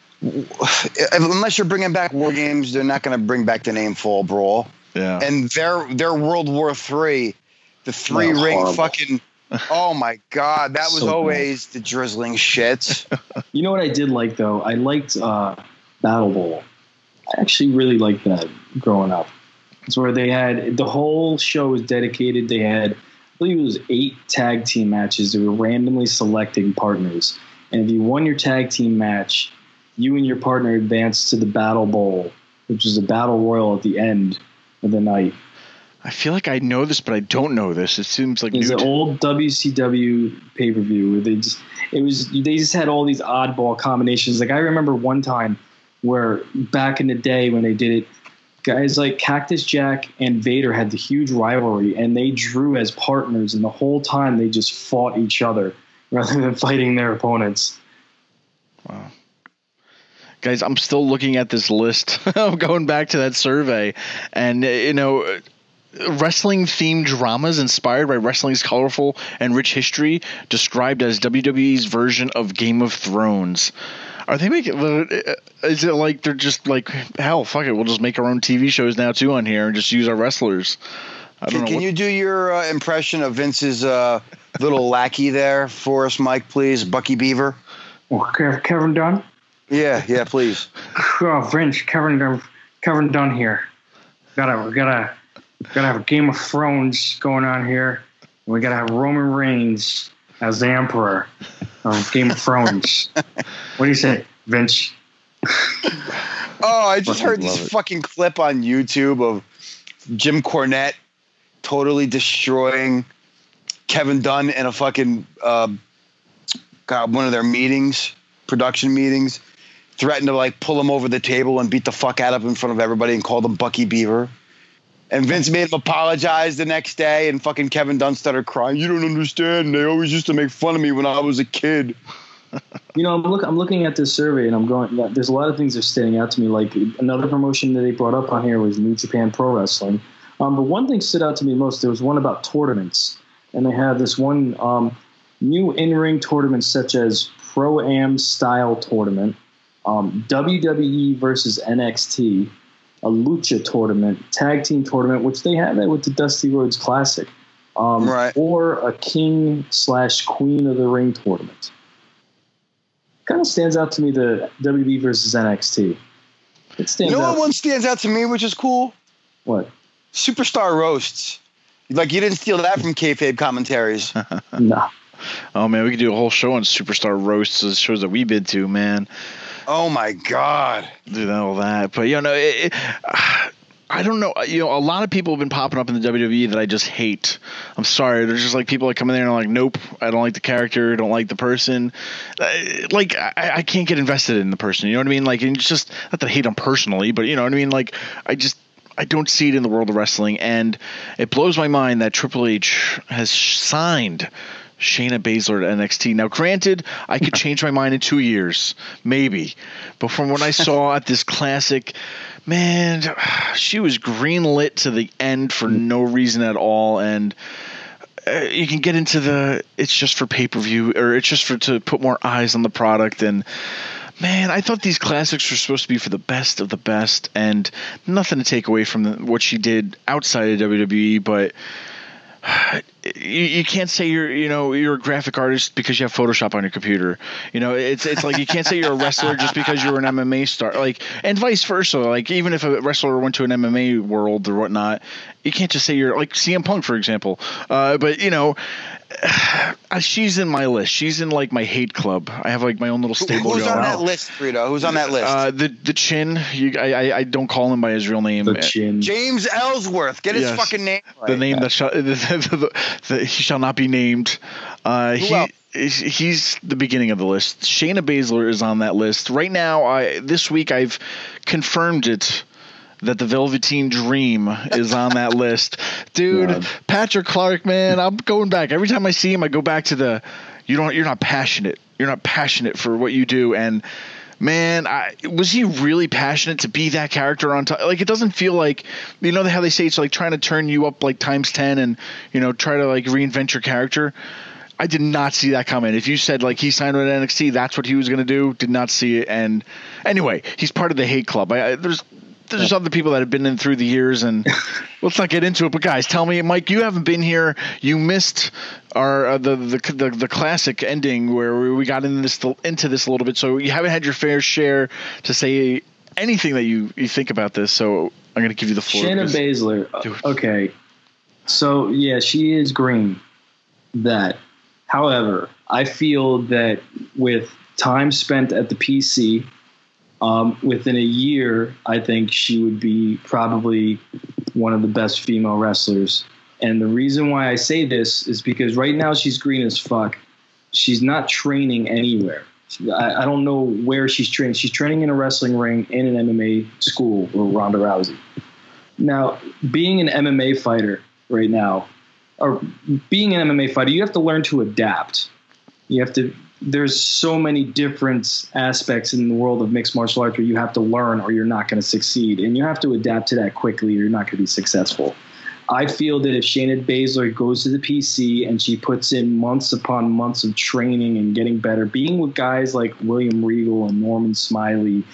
Speaker 5: Unless you're bringing back War Games, they're not going to bring back the name Fall Brawl.
Speaker 4: Yeah.
Speaker 5: And their their World War Three, the three
Speaker 6: No,
Speaker 5: ring
Speaker 6: horrible.
Speaker 5: fucking. Oh my God, that was
Speaker 6: So
Speaker 5: always the drizzling shit.
Speaker 6: You know what I did like though? I liked uh, Battle Bowl. I actually really liked that growing up. It's where they had the whole show was dedicated. They had, I believe it was eight tag team matches. They were randomly selecting partners, and if you won your tag team match, you and your partner advanced to the Battle Bowl, which is a battle royal at the end of the night.
Speaker 4: I feel like I know this, but I don't know this. It seems like
Speaker 6: It's
Speaker 4: new
Speaker 6: an
Speaker 4: to-
Speaker 6: old W C W pay per view where they just it was they just had all these oddball combinations. Like I remember one time where back in the day when they did it, guys like Cactus Jack and Vader had the huge rivalry, and they drew as partners, and the whole time they just fought each other rather than fighting their opponents.
Speaker 4: Wow. Guys, I'm still looking at this list. I'm going back to that survey, and uh, you know, wrestling themed dramas inspired by wrestling's colorful and rich history, described as W W E's version of Game of Thrones. Are they making? Is it like they're just like, hell, fuck it, we'll just make our own T V shows now too on here and just use our wrestlers? I don't
Speaker 5: Can,
Speaker 4: know.
Speaker 5: can
Speaker 4: what,
Speaker 5: you do your uh, impression of Vince's uh, little lackey there for us, Mike, please? Bucky Beaver.
Speaker 6: Well, Kev- Kevin Dunn?
Speaker 5: Yeah, yeah, please.
Speaker 6: Oh, Vince, Kevin Dunn, Kevin Dunn here. Gotta, we gotta, gotta have a Game of Thrones going on here. We gotta have Roman Reigns as the Emperor of Game of Thrones. What do you say, Vince?
Speaker 5: Oh, I just heard this
Speaker 4: love it.
Speaker 5: fucking clip on YouTube of Jim Cornette totally destroying Kevin Dunn in a fucking uh, God, one of their meetings, production meetings, threatened to like pull him over the table and beat the fuck out of him in front of everybody and called him Bucky Beaver. And Vince made him apologize the next day, and fucking Kevin Dunn started crying. You don't understand. They always used to make fun of me when I was a kid.
Speaker 6: You know, I'm, look, I'm looking at this survey, and I'm going. There's a lot of things that are standing out to me. Like another promotion that they brought up on here was New Japan Pro Wrestling. Um, but one thing stood out to me most. There was one about tournaments, and they had this one um, new in-ring tournament, such as Pro-Am style tournament, um, W W E versus N X T, a Lucha tournament, tag team tournament, which they had that with the Dusty Rhodes Classic, um,
Speaker 5: Right.
Speaker 6: or a King slash Queen of the Ring tournament. Kind of stands out to me, the W W E versus N X T. It
Speaker 5: You
Speaker 6: stands
Speaker 5: know
Speaker 6: out.
Speaker 5: what one stands out to me, which is cool?
Speaker 6: What?
Speaker 5: Superstar roasts. Like you didn't steal that from kayfabe commentaries.
Speaker 6: No.
Speaker 4: oh man, we could do a whole show on superstar roasts, the shows that we've been to, man.
Speaker 5: Oh my God.
Speaker 4: Do that, all that. But you know, it, it, I don't know. You know, a lot of people have been popping up in the W W E that I just hate. I'm sorry. There's just like people that come in there and are like, nope, I don't like the character, don't like the person. Uh, like I, I can't get invested in the person. You know what I mean? Like, and it's just not that I hate them personally, but you know what I mean? Like, I just. I don't see it in the world of wrestling, and it blows my mind that Triple H has signed Shayna Baszler to N X T. Now, granted, I could change my mind in two years, maybe. But from what I saw at this classic, man, she was greenlit to the end for no reason at all, and uh, you can get into the it's just for pay-per-view, or it's just for to put more eyes on the product, and man, I thought these classics were supposed to be for the best of the best, and nothing to take away from the, what she did outside of W W E, but you, you can't say you're, you know, you're a graphic artist because you have Photoshop on your computer. You know, it's it's like you can't say you're a wrestler just because you're an M M A star. Like, and vice versa. Like, even if a wrestler went to an M M A world or whatnot, you can't just say you're like C M Punk, for example. Uh, but you know. She's in my list. She's in like my hate club. I have like my own little stable.
Speaker 5: Who's
Speaker 4: going.
Speaker 5: on that list, Frito? Who's on that list?
Speaker 4: Uh, the the Chin. You, I, I I don't call him by his real name.
Speaker 6: The Chin.
Speaker 5: James Ellsworth. Get his
Speaker 4: Yes.
Speaker 5: fucking name right.
Speaker 4: The name that shall, the, the, the, the, he shall not be named. Uh,
Speaker 5: Who
Speaker 4: he
Speaker 5: else?
Speaker 4: he's the beginning of the list. Shayna Baszler is on that list right now. I this week I've confirmed it. That the Velveteen Dream is on that list. Dude,
Speaker 6: God.
Speaker 4: Patrick Clark, man, I'm going back. Every time I see him, I go back to the you don't you're not passionate. You're not passionate for what you do. And man, I, was he really passionate to be that character on top? Like, it doesn't feel like, you know how they say it's like trying to turn you up like times ten and, you know, try to like reinvent your character. I did not see that coming. If you said like he signed with N X T, that's what he was going to do. Did not see it. And anyway, he's part of the hate club. I, I, there's There's other people that have been in through the years, and let's not get into it. But guys, tell me, Mike, you haven't been here. You missed our uh, the, the the the classic ending where we got into this into this a little bit. So you haven't had your fair share to say anything that you, you think about this. So I'm going to give you the floor.
Speaker 6: Shayna
Speaker 4: because-
Speaker 6: Baszler. Okay. So, yeah, she is green. That. However, I feel that with time spent at the P C, Um, within a year, I think she would be probably one of the best female wrestlers. And the reason why I say this is because right now she's green as fuck. She's not training anywhere. I, I don't know where she's training. She's training in a wrestling ring in an M M A school with Ronda Rousey. Now, being an M M A fighter right now, or being an M M A fighter, you have to learn to adapt. You have to... There's so many different aspects in the world of mixed martial arts where you have to learn or you're not going to succeed. And you have to adapt to that quickly or you're not going to be successful. I feel that if Shayna Baszler goes to the P C and she puts in months upon months of training and getting better, being with guys like William Regal and Norman Smiley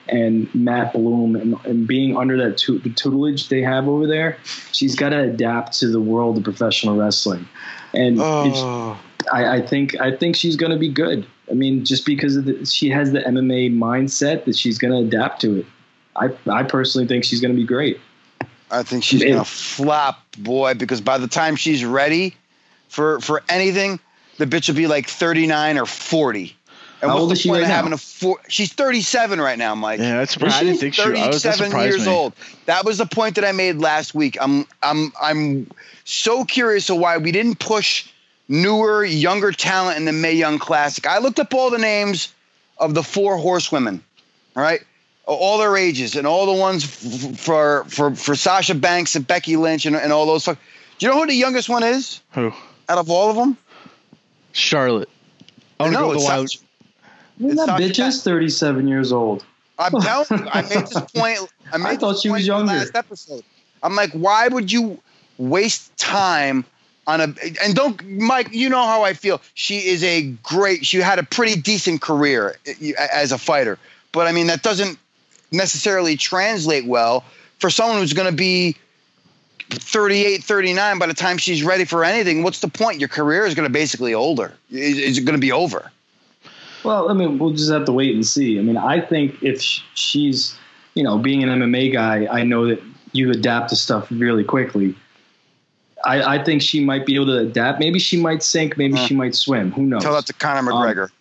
Speaker 6: and Matt Bloom and, and being under that tu- the tutelage they have over there, she's got to adapt to the world of professional wrestling. And
Speaker 5: Oh.
Speaker 6: it's, I, I think I think she's going to be good. I mean, just because of the, she has the M M A mindset that she's going to adapt to it. I I personally think she's going to be great.
Speaker 5: I think she's
Speaker 6: It-
Speaker 5: gonna flop, boy, because by the time she's ready for for anything, the bitch will be like thirty-nine or forty. And
Speaker 6: How
Speaker 5: what's
Speaker 6: old
Speaker 5: the
Speaker 6: is she
Speaker 5: point
Speaker 6: right
Speaker 5: of
Speaker 6: now?
Speaker 5: having a four? She's thirty-seven right now, Mike.
Speaker 4: Yeah, that's surprising. I didn't think she. I was, that
Speaker 5: thirty-seven
Speaker 4: surprised
Speaker 5: years
Speaker 4: me.
Speaker 5: old. That was the point that I made last week. I'm I'm I'm so curious of why we didn't push newer, younger talent in the Mae Young Classic. I looked up all the names of the four horsewomen. All right, all their ages and all the ones f- for for for Sasha Banks and Becky Lynch and, and all those. Fuck. Do you know who the youngest one is
Speaker 4: Who?
Speaker 5: out of all of them?
Speaker 4: Charlotte. I want to
Speaker 5: No,
Speaker 4: go with
Speaker 5: it's
Speaker 4: the wild.
Speaker 5: Sasha-
Speaker 6: Well,
Speaker 5: It's
Speaker 6: that
Speaker 5: Sasha
Speaker 6: bitch
Speaker 5: Banks.
Speaker 6: is thirty-seven years old.
Speaker 5: I'm telling you, I made this point. I, made
Speaker 6: I thought
Speaker 5: this
Speaker 6: she was
Speaker 5: point in the
Speaker 6: younger.
Speaker 5: Last episode. I'm like, why would you waste time on a? And don't, Mike. You know how I feel. She is a great. She had a pretty decent career as a fighter, but I mean that doesn't necessarily translate well for someone who's going to be thirty-eight, thirty-nine by the time she's ready for anything. What's the point? Your career is going to basically older. Is, is it going to be over?
Speaker 6: Well, I mean, we'll just have to wait and see. I mean, I think if sh- she's, you know, being an M M A guy, I know that you adapt to stuff really quickly. I, I think she might be able to adapt. Maybe she might sink. Maybe
Speaker 5: Uh,
Speaker 6: she might swim. Who knows?
Speaker 5: Tell that to Conor McGregor.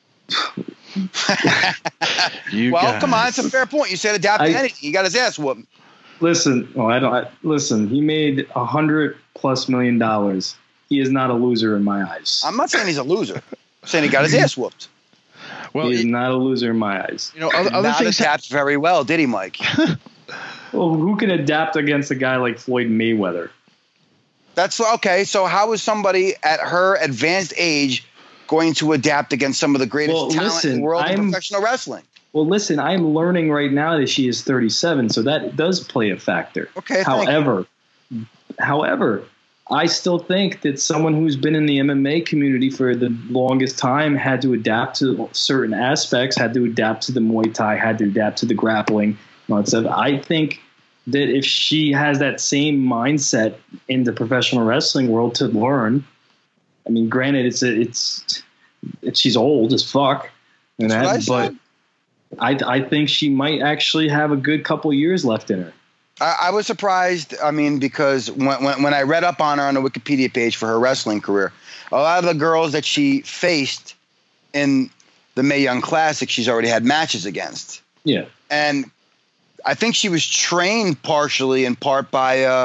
Speaker 4: You
Speaker 5: well,
Speaker 4: guys.
Speaker 5: come on, it's a fair point. You said adapt to
Speaker 6: I-
Speaker 5: anything. You got his ass whooped.
Speaker 6: Listen, well, I don't. I, listen, he made a hundred plus million dollars. He is not a loser in my eyes.
Speaker 5: I'm not saying he's a loser. I'm saying he got his ass whooped.
Speaker 4: Well,
Speaker 6: he is
Speaker 4: it-
Speaker 6: not a loser in my eyes.
Speaker 4: you know, other, other
Speaker 5: Not
Speaker 4: things.
Speaker 5: adapt very well, did he, Mike?
Speaker 6: Well, who can adapt against a guy like Floyd Mayweather?
Speaker 5: That's okay. So how is somebody at her advanced age going to adapt against some of the greatest
Speaker 6: Well,
Speaker 5: talent in
Speaker 6: listen,
Speaker 5: the world of
Speaker 6: I'm-
Speaker 5: professional wrestling?
Speaker 6: Well, listen, I'm learning right now that she is thirty-seven, so that does play a factor.
Speaker 5: Okay, thank
Speaker 6: However, however, I still think that someone who's been in the M M A community for the longest time had to adapt to certain aspects, had to adapt to the Muay Thai, had to adapt to the grappling. and all that stuff. I think that if she has that same mindset in the professional wrestling world to learn, I mean, granted, it's a, it's, it's she's old as fuck, and
Speaker 5: That's what I
Speaker 6: that, but.
Speaker 5: said.
Speaker 6: I, I think she might actually have a good couple years left in her.
Speaker 5: I, I was surprised. I mean, because when, when when I read up on her on the Wikipedia page for her wrestling career, a lot of the girls that she faced in the Mae Young Classic, she's already had matches against.
Speaker 6: Yeah.
Speaker 5: And I think she was trained partially in part by uh,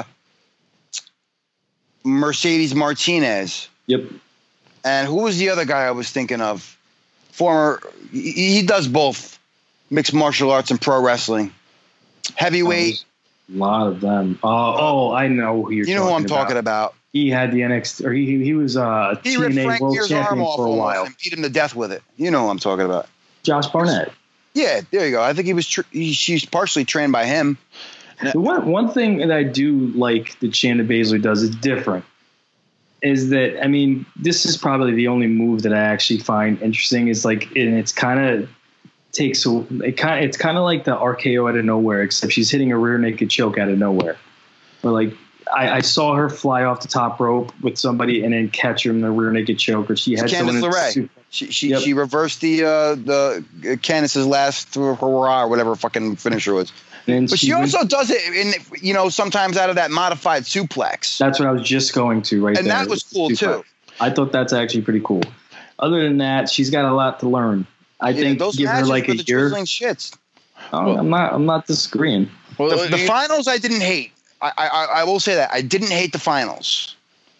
Speaker 5: Mercedes Martinez.
Speaker 6: Yep.
Speaker 5: And who was the other guy I was thinking of? Former, he, he does both mixed martial arts and pro wrestling. Heavyweight.
Speaker 6: A lot of them. Uh, oh, I know who you're.
Speaker 5: You know who I'm talking about.
Speaker 6: He had the N X T, or he he was uh,
Speaker 5: He
Speaker 6: T
Speaker 5: ripped
Speaker 6: N A
Speaker 5: Frank
Speaker 6: World
Speaker 5: Mir's arm
Speaker 6: Champion
Speaker 5: off
Speaker 6: for a
Speaker 5: almost
Speaker 6: while.
Speaker 5: and beat him to death with it. You know who I'm talking about.
Speaker 6: Josh Barnett.
Speaker 5: Yeah, there you go. I think he was. Tr- he, she's partially trained by him.
Speaker 6: The one one thing that I do like that Shayna Baszler does is different. Is that I mean, this is probably the only move that I actually find interesting. Is like, and it's kind of takes a, it kind it's kind of like the R K O out of nowhere, except she's hitting a rear naked choke out of nowhere. Or like I, I saw her fly off the top rope with somebody and then catch her in the rear naked choke, or she had
Speaker 5: It's
Speaker 6: someone
Speaker 5: Candice
Speaker 6: in the
Speaker 5: LeRae.
Speaker 6: super-
Speaker 5: She she,
Speaker 6: Yep.
Speaker 5: she reversed the uh, the uh, Candice's last hurrah or whatever her fucking finisher was.
Speaker 6: and
Speaker 5: But she,
Speaker 6: went-
Speaker 5: also does it in you know sometimes out of that modified suplex.
Speaker 6: That's what I was just going to right
Speaker 5: And
Speaker 6: there.
Speaker 5: that was cool,
Speaker 6: Suplex.
Speaker 5: too.
Speaker 6: I thought that's actually pretty cool. Other than that, she's got a lot to learn. I
Speaker 5: Yeah,
Speaker 6: think
Speaker 5: those
Speaker 6: give her
Speaker 5: matches
Speaker 6: like
Speaker 5: were
Speaker 6: a
Speaker 5: the
Speaker 6: year.
Speaker 5: drizzling shits.
Speaker 6: Oh, I'm not. I'm not disagreeing.
Speaker 4: Well,
Speaker 5: The, the
Speaker 4: you-
Speaker 5: finals I didn't hate. I, I I will say that I didn't hate the finals.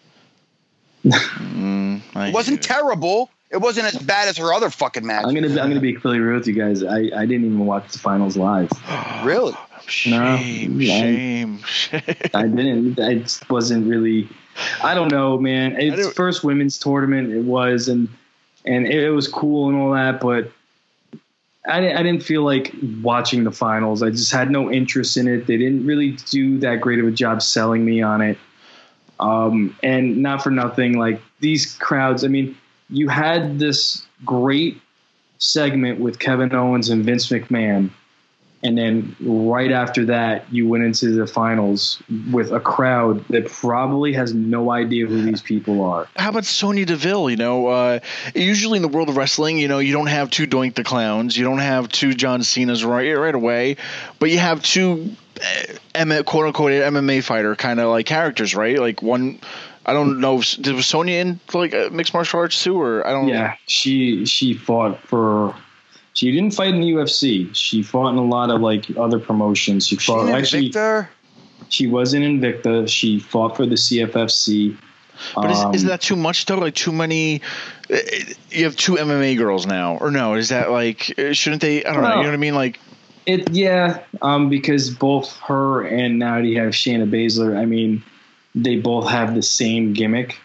Speaker 4: Mm, I
Speaker 5: It wasn't
Speaker 4: hate it.
Speaker 5: terrible. It wasn't as bad as her other fucking match.
Speaker 6: I'm gonna. I'm gonna be completely real with you guys. I, I didn't even watch the finals live.
Speaker 5: Really?
Speaker 4: Shame,
Speaker 6: No.
Speaker 4: shame, shame.
Speaker 6: I didn't. I just wasn't really. I don't know, man. It's
Speaker 4: don't-
Speaker 6: first women's tournament. It was, and and it was cool and all that, but I didn't, I didn't feel like watching the finals. I just had no interest in it. They didn't really do that great of a job selling me on it. Um, and not for nothing, like these crowds. I mean, you had this great segment with Kevin Owens and Vince McMahon, And then right after that, you went into the finals with a crowd that probably has no idea who these people are.
Speaker 4: How about Sonya Deville? You know, uh, usually in the world of wrestling, you know, you don't have two Doink the Clowns, you don't have two John Cena's right right away, but you have two uh, quote unquote M M A fighter kind of like characters, right? Like one. I don't know. Did was Sonya in like mixed martial arts too, or I don't?
Speaker 6: Yeah, she she fought for. She didn't fight in the U F C. She fought in a lot of like other promotions. She fought
Speaker 5: she
Speaker 6: actually.
Speaker 5: Invicta?
Speaker 6: She was in Invicta. She fought for the C F F C.
Speaker 4: But is,
Speaker 6: um,
Speaker 4: is that too much though? Like too many? You have two M M A girls now, or no? Is that like shouldn't they? I don't
Speaker 6: well,
Speaker 4: know. You know what I mean? Like
Speaker 6: it. Yeah, um, because both her and Naudi have Shayna Baszler. I mean, they both have the same gimmick.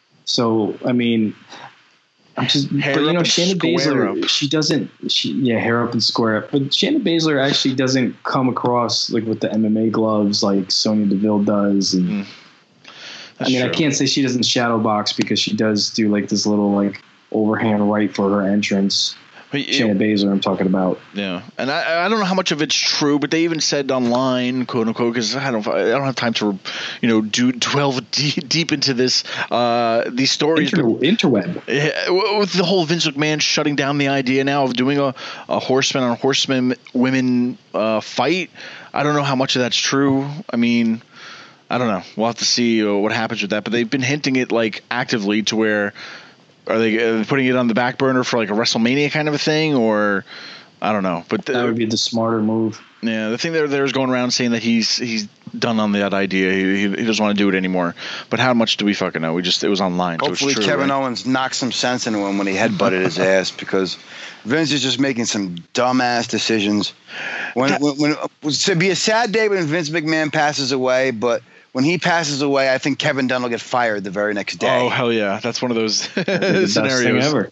Speaker 6: So I mean. I'm just,
Speaker 4: hair
Speaker 6: but you know,
Speaker 4: up
Speaker 6: Shayna Baszler,
Speaker 4: up.
Speaker 6: she doesn't, she, yeah, hair up and square up. But Shayna Baszler actually doesn't come across like with the M M A gloves like Sonya Deville does. And
Speaker 4: mm.
Speaker 6: I mean,
Speaker 4: true.
Speaker 6: I can't say she doesn't shadow box because she does do like this little like overhand right for her entrance.
Speaker 4: But,
Speaker 6: Shayna Baszler, I'm talking about.
Speaker 4: Yeah, and I I don't know how much of it's true, but they even said online, quote unquote, because I don't I don't have time to, you know, do delve deep, deep into this uh, these stories.
Speaker 6: Inter-
Speaker 4: but,
Speaker 6: interweb.
Speaker 4: uh, with the whole Vince McMahon shutting down the idea now of doing a, a horseman on horseman women uh, fight, I don't know how much of that's true. I mean, I don't know. We'll have to see uh, what happens with that. But they've been hinting it like actively to where. Are they uh, putting it on the back burner for like a WrestleMania kind of a thing, or I don't know? But the,
Speaker 6: That would be the smarter move.
Speaker 4: Yeah, the thing there there is going around saying that he's he's done on that idea. He, he, he doesn't want to do it anymore. But how much do we fucking know? We just it was online.
Speaker 5: Hopefully,
Speaker 4: so it's true,
Speaker 5: Kevin
Speaker 4: right?
Speaker 5: Owens knocked some sense into him when he headbutted his ass because Vince is just making some dumbass decisions. When,
Speaker 4: That-
Speaker 5: when, when it'd be a sad day when Vince McMahon passes away, but. When he passes away, I think Kevin Dunn will get fired the very next day.
Speaker 4: Oh hell yeah, that's one of those
Speaker 6: The best thing
Speaker 4: scenarios
Speaker 6: ever.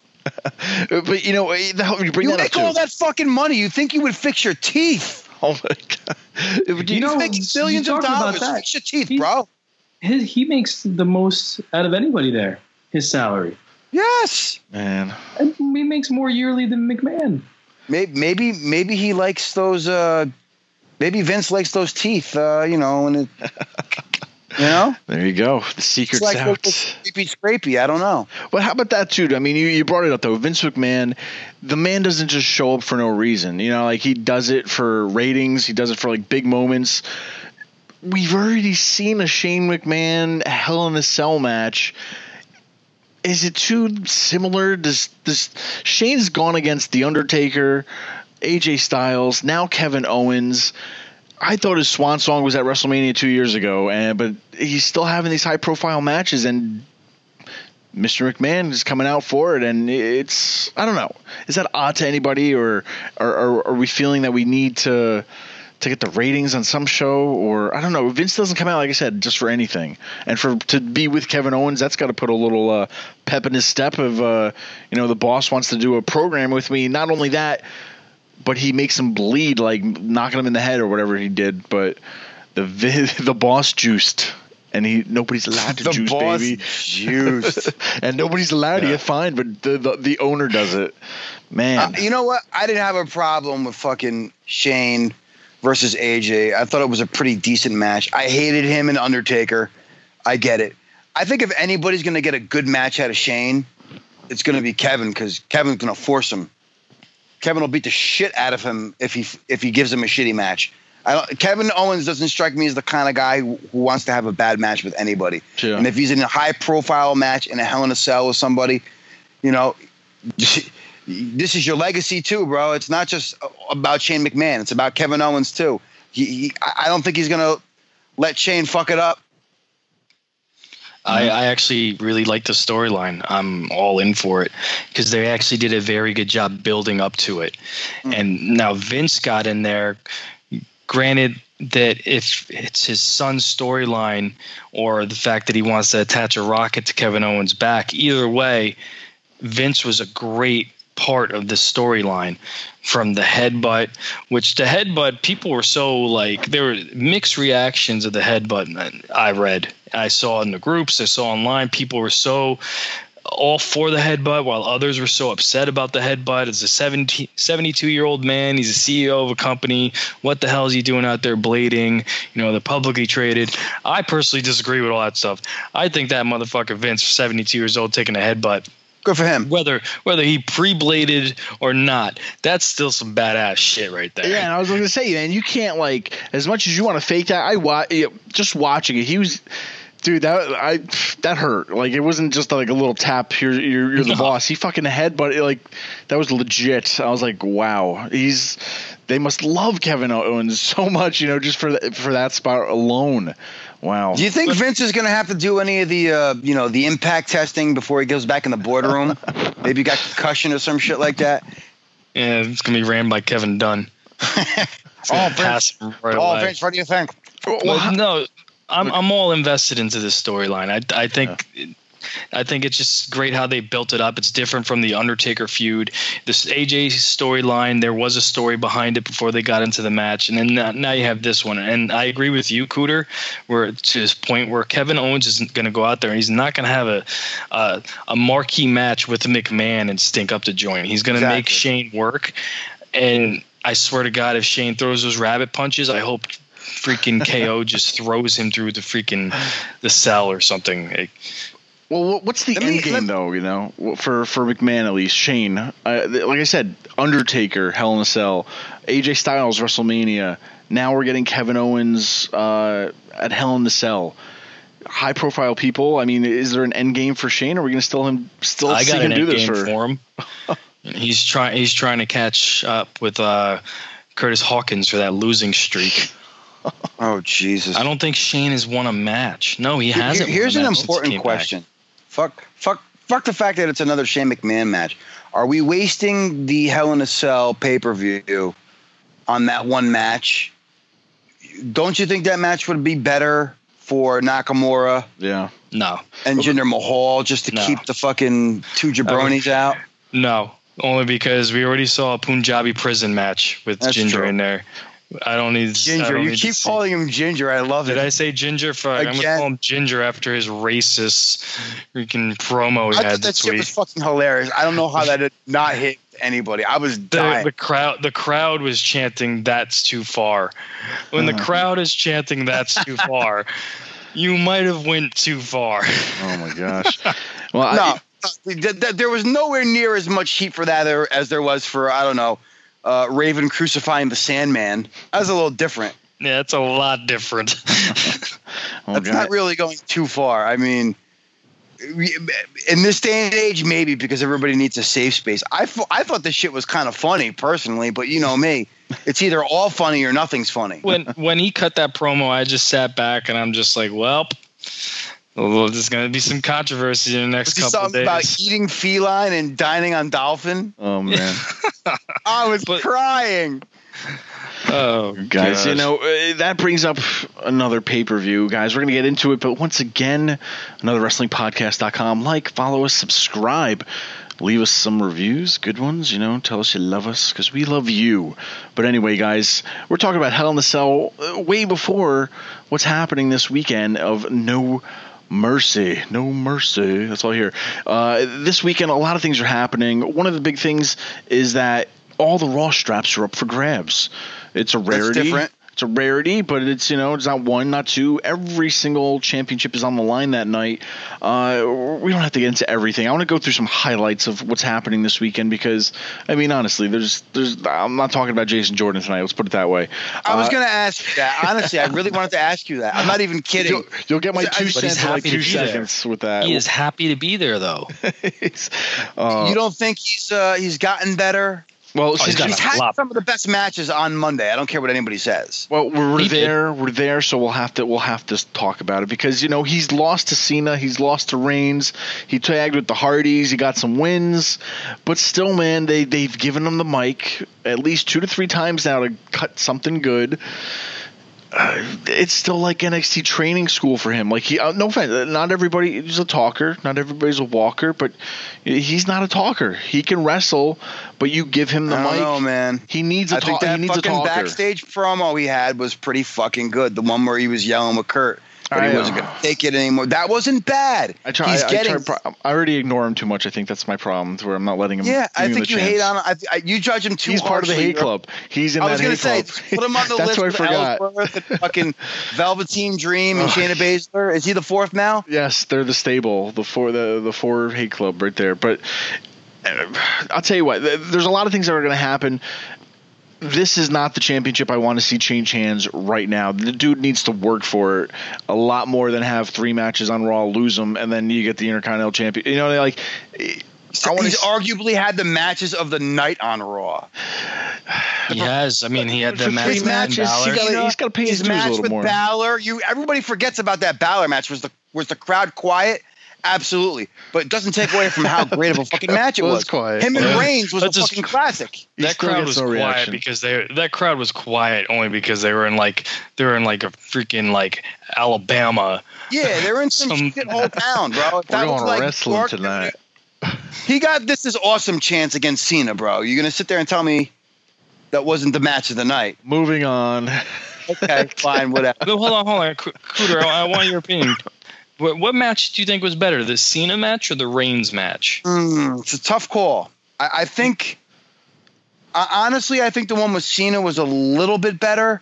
Speaker 4: But you know, the, you bring
Speaker 5: you
Speaker 4: that
Speaker 5: make
Speaker 4: up
Speaker 5: all
Speaker 4: too.
Speaker 5: that fucking money. You think you would fix your teeth?
Speaker 4: Oh my god,
Speaker 5: You,
Speaker 6: You know,
Speaker 5: make billions
Speaker 6: you
Speaker 5: of
Speaker 6: talking about
Speaker 5: dollars.
Speaker 6: that.
Speaker 5: Fix your teeth,
Speaker 6: He-
Speaker 5: bro.
Speaker 6: His, he makes the most out of anybody there. His salary.
Speaker 5: Yes.
Speaker 4: man.
Speaker 6: And he makes more yearly than McMahon.
Speaker 5: Maybe, maybe, maybe he likes those. Uh, maybe Vince likes those teeth. Uh, you know, and it, you know,
Speaker 4: There you go. The
Speaker 5: it's
Speaker 4: secret's
Speaker 5: like
Speaker 4: out.
Speaker 5: scrapey, scrapey. I don't know.
Speaker 4: But how about that too? I mean, you, you brought it up though. Vince McMahon, the man doesn't just show up for no reason. You know, like he does it for ratings. He does it for like big moments. We've already seen a Shane McMahon Hell in a Cell match. Is it too similar? Does does Shane's gone against The Undertaker, A J Styles, now Kevin Owens? I thought his swan song was at WrestleMania two years ago, and but he's still having these high profile matches, and Mister McMahon is coming out for it, and it's I don't know. Is that odd to anybody, or or, or are we feeling that we need to to get the ratings on some show, or I don't know. Vince doesn't come out, like I said, just for anything, and for to be with Kevin Owens, that's got to put a little uh, pep in his step of uh, you know the boss wants to do a program with me. Not only that, but he makes him bleed, like knocking him in the head or whatever he did. But the the boss juiced, and he nobody's allowed to
Speaker 5: The
Speaker 4: juice,
Speaker 5: boss
Speaker 4: baby.
Speaker 5: juiced.
Speaker 4: And nobody's allowed to get fined, but the, the the owner does it. Man,
Speaker 5: Uh, you know what? I didn't have a problem with fucking Shane versus A J. I thought it was a pretty decent match. I hated him and Undertaker. I get it. I think if anybody's going to get a good match out of Shane, it's going to be Kevin because Kevin's going to force him. Kevin will beat the shit out of him if he if he gives him a shitty match. I don't, Kevin Owens doesn't strike me as the kind of guy who, who wants to have a bad match with anybody.
Speaker 4: Sure.
Speaker 5: And if he's in a high profile match in a Hell in a Cell with somebody, you know, this is your legacy too, bro. It's not just about Shane McMahon. It's about Kevin Owens too. He, he, I don't think he's gonna let Shane fuck it up.
Speaker 8: I, I actually really like the storyline. I'm all in for it because they actually did a very good job building up to it. Mm. And now Vince got in there. Granted that if it's his son's storyline or the fact that he wants to attach a rocket to Kevin Owens' back, either way, Vince was a great part of the storyline. From the headbutt, which the headbutt, people were so like, there were mixed reactions of the headbutt I read. I saw in the groups, I saw online, people were so all for the headbutt, while others were so upset about the headbutt. As a seventy, seventy-two-year-old man, he's a C E O of a company. What the hell is he doing out there blading? You know, they're publicly traded. I personally disagree with all that stuff. I think that motherfucker Vince, seventy-two years old, taking a headbutt.
Speaker 5: Good for him.
Speaker 8: Whether whether he pre-bladed or not, that's still some badass shit right there.
Speaker 9: Yeah, and I was going to say, man, you can't, like, as much as you want to fake that, I wa- just watching it, he was, dude, that I that hurt. Like, it wasn't just like a little tap. You're you're, you're the
Speaker 8: No.
Speaker 9: boss. He fucking head, but like that was legit. I was like, wow, he's. They must love Kevin Owens so much, you know, just for the, for that spot alone. Wow.
Speaker 5: Do you think Vince is going to have to do any of the, uh, you know, the impact testing before he goes back in the boardroom? Maybe he got concussion or some shit like that.
Speaker 8: Yeah, it's gonna be ran by Kevin Dunn.
Speaker 5: Oh,
Speaker 8: Pass
Speaker 5: Vince.
Speaker 8: him right
Speaker 5: Oh,
Speaker 8: away.
Speaker 5: Vince, what do you think?
Speaker 8: Well, no, I'm I'm all invested into this storyline. I I think I think it's just great how they built it up. It's different from the Undertaker feud. This A J storyline, there was a story behind it before they got into the match, and then now, now you have this one. And I agree with you, Cooter, where to this point where Kevin Owens is going to go out there and he's not going to have a uh, a marquee match with McMahon and stink up the joint. He's going to
Speaker 5: Exactly.
Speaker 8: make Shane work, and I swear to God, if Shane throws those rabbit punches, I hope freaking K O just throws him through the freaking the cell or something. Like,
Speaker 9: Well, what's the
Speaker 5: Let
Speaker 9: end
Speaker 5: me-
Speaker 9: game
Speaker 5: let-
Speaker 9: though? You know, for for McMahon at least, Shane. Uh, like I said, Undertaker, Hell in a Cell, A J Styles, WrestleMania. Now we're getting Kevin Owens uh, at Hell in a Cell. High profile people. I mean, is there an end game for Shane? Or are we going to still him still
Speaker 8: I
Speaker 9: see
Speaker 8: got
Speaker 9: him
Speaker 8: an
Speaker 9: do
Speaker 8: end
Speaker 9: this
Speaker 8: game
Speaker 9: for?
Speaker 8: for him. he's trying. He's trying to catch up with uh, Curtis Hawkins for that losing streak.
Speaker 5: Oh, Jesus.
Speaker 8: I don't think Shane has won a match. No, he hasn't.
Speaker 5: Here- Here's
Speaker 8: won a
Speaker 5: an
Speaker 8: match since he
Speaker 5: important
Speaker 8: came back.
Speaker 5: question. Fuck, fuck, fuck the fact that it's another Shane McMahon match. Are we wasting the Hell in a Cell pay-per-view on that one match? Don't you think that match would be better for Nakamura
Speaker 9: Yeah.
Speaker 8: No,
Speaker 5: and Jinder Mahal just to
Speaker 8: No.
Speaker 5: keep the fucking two jabronis out?
Speaker 8: no, only because we already saw a Punjabi prison match with
Speaker 5: That's
Speaker 8: Ginger
Speaker 5: true.
Speaker 8: in there. I don't need I
Speaker 5: Ginger,
Speaker 8: don't
Speaker 5: you
Speaker 8: need
Speaker 5: keep
Speaker 8: to see-
Speaker 5: calling him Ginger. I love
Speaker 8: Did
Speaker 5: it.
Speaker 8: I say Ginger? Fuck, I'm gonna
Speaker 5: Again.
Speaker 8: call him Ginger after his racist freaking promo he
Speaker 5: I
Speaker 8: had
Speaker 5: thought that
Speaker 8: this
Speaker 5: shit
Speaker 8: week.
Speaker 5: was fucking hilarious. I don't know how that did not hit anybody. I was
Speaker 8: the,
Speaker 5: dying.
Speaker 8: the crowd the crowd was chanting that's too far. When the crowd is chanting that's too far, you might have went too far.
Speaker 9: Oh my gosh. Well,
Speaker 5: No,
Speaker 9: I,
Speaker 5: no, th- th- there was nowhere near as much heat for that there- as there was for, I don't know, uh, Raven crucifying the Sandman. That was a little different.
Speaker 8: Yeah, it's a lot different.
Speaker 9: oh
Speaker 5: That's
Speaker 9: God.
Speaker 5: not really going too far. I mean, we- in this day and age, maybe because everybody needs a safe space. I, th- I thought this shit was kind of funny personally, but you know me. It's either all funny or nothing's funny.
Speaker 8: when when he cut that promo, I just sat back and I'm just like, well, well there's gonna be some controversy in the next
Speaker 5: Was he
Speaker 8: couple of
Speaker 5: something about
Speaker 8: days.
Speaker 5: eating feline and dining on dolphin?
Speaker 9: Oh man.
Speaker 5: I was
Speaker 8: But-
Speaker 5: crying.
Speaker 8: Oh,
Speaker 9: Guys,
Speaker 8: gosh.
Speaker 9: you know, uh, that brings up another pay-per-view. Guys, we're going to get into it, but once again, another wrestling podcast dot com. Like, follow us, subscribe, leave us some reviews, good ones, you know, tell us you love us because we love you. But anyway, guys, we're talking about Hell in a Cell uh, way before what's happening this weekend of No Mercy. No mercy. That's all here. Uh, this weekend, a lot of things are happening. One of the big things is that all the Raw straps are up for grabs. It's a rarity.
Speaker 5: different.
Speaker 9: It's a rarity, but it's, you know, it's not one, not two. Every single championship is on the line that night. Uh, we don't have to get into everything. I want to go through some highlights of what's happening this weekend because, I mean, honestly, there's, there's. I'm not talking about Jason Jordan tonight. Let's put it that way.
Speaker 5: I was
Speaker 9: Uh,
Speaker 5: going to ask you that. Honestly, I really wanted to ask you that. I'm not even kidding.
Speaker 9: You'll, you'll get my
Speaker 5: I-
Speaker 9: two
Speaker 5: but
Speaker 8: he's
Speaker 9: cents in like
Speaker 8: happy to
Speaker 9: two
Speaker 8: be there.
Speaker 9: seconds with that.
Speaker 8: He is happy to be there, though.
Speaker 9: uh,
Speaker 5: You don't think he's uh, he's gotten better?
Speaker 9: well,
Speaker 8: he's
Speaker 9: since
Speaker 8: got
Speaker 5: He's
Speaker 8: a
Speaker 5: had
Speaker 8: lot.
Speaker 5: some of the best matches on Monday. I don't care what anybody says.
Speaker 9: Well, we're, we're
Speaker 8: He did.
Speaker 9: there. We're there, so we'll have to we'll have to talk about it because you know he's lost to Cena, he's lost to Reigns, he tagged with the Hardys, he got some wins, but still, man, they they've given him the mic at least two to three times now to cut something good. Uh, it's still like N X T training school for him. Like he, uh, no offense, not everybody is a talker, not everybody's a walker, but he's not a talker. He can wrestle, but you give him the
Speaker 5: I don't
Speaker 9: mic.
Speaker 5: know, man.
Speaker 9: He needs a
Speaker 5: I think
Speaker 9: talk. He
Speaker 5: that
Speaker 9: needs a
Speaker 5: fucking
Speaker 9: talker.
Speaker 5: backstage promo he had was pretty fucking good. The one where he was yelling with Kurt. but
Speaker 9: I
Speaker 5: he wasn't
Speaker 9: know.
Speaker 5: going to take it anymore. That wasn't bad.
Speaker 9: I try.
Speaker 5: He's
Speaker 9: I,
Speaker 5: getting.
Speaker 9: I, try, I already ignore him too much. I think that's my problem. Where I'm not letting him.
Speaker 5: Yeah, I
Speaker 9: giving him
Speaker 5: think
Speaker 9: the
Speaker 5: you
Speaker 9: chance.
Speaker 5: hate on him. I, I, you judge him too
Speaker 9: He's part of the
Speaker 5: harshly.
Speaker 9: hate club. He's in
Speaker 5: I
Speaker 9: that
Speaker 5: was going
Speaker 9: hate
Speaker 5: to say,
Speaker 9: club.
Speaker 5: put him on the
Speaker 9: That's
Speaker 5: list
Speaker 9: what I
Speaker 5: with
Speaker 9: forgot.
Speaker 5: Ellsworth and fucking Velveteen Dream and Shayna Baszler. Is he the fourth now?
Speaker 9: Yes, they're the stable, the four, the the four hate club right there. But uh, I'll tell you what, th- there's a lot of things that are going to happen. This is not the championship I want to see change hands right now. The dude needs to work for it a lot more than have three matches on Raw, lose them, and then you get the Intercontinental Champion. You know, like
Speaker 5: So
Speaker 9: I wanna
Speaker 5: he's
Speaker 9: s-
Speaker 5: arguably had the matches of the night on Raw.
Speaker 8: He has. I mean, he had
Speaker 9: For
Speaker 8: the
Speaker 9: three
Speaker 8: match with
Speaker 9: matches,
Speaker 8: Balor.
Speaker 9: he got- he's gotta pay his dues a
Speaker 5: match
Speaker 9: little
Speaker 5: with
Speaker 9: more.
Speaker 5: Balor. You everybody forgets about that Balor match. Was the was the crowd quiet? Absolutely, but it doesn't take away from how great of a fucking match it
Speaker 9: Was
Speaker 5: was.
Speaker 9: quiet.
Speaker 5: Him and
Speaker 8: Yeah.
Speaker 5: Reigns was
Speaker 8: That's
Speaker 5: a
Speaker 8: just-
Speaker 5: fucking classic.
Speaker 9: He
Speaker 8: That
Speaker 9: still
Speaker 8: crowd
Speaker 9: gets
Speaker 8: was
Speaker 9: no
Speaker 8: quiet
Speaker 9: reaction.
Speaker 8: because they that crowd was quiet only because they were in like they were in like a freaking like Alabama.
Speaker 5: Yeah, they're in some,
Speaker 8: Some-
Speaker 5: shithole town, bro. If
Speaker 9: We're
Speaker 5: that was
Speaker 9: going
Speaker 5: like
Speaker 9: wrestling
Speaker 5: York,
Speaker 9: tonight.
Speaker 5: He got this is awesome chance against Cena, bro. You're gonna sit there and tell me that wasn't the match of the night?
Speaker 9: Moving on.
Speaker 5: Okay, fine, whatever.
Speaker 8: No, hold on, hold on, C- Cooter. I, I want your opinion. What, what match do you think was better, the Cena match or the Reigns match?
Speaker 5: Mm, it's a tough call. I, I think, uh, honestly, I think the one with Cena was a little bit better.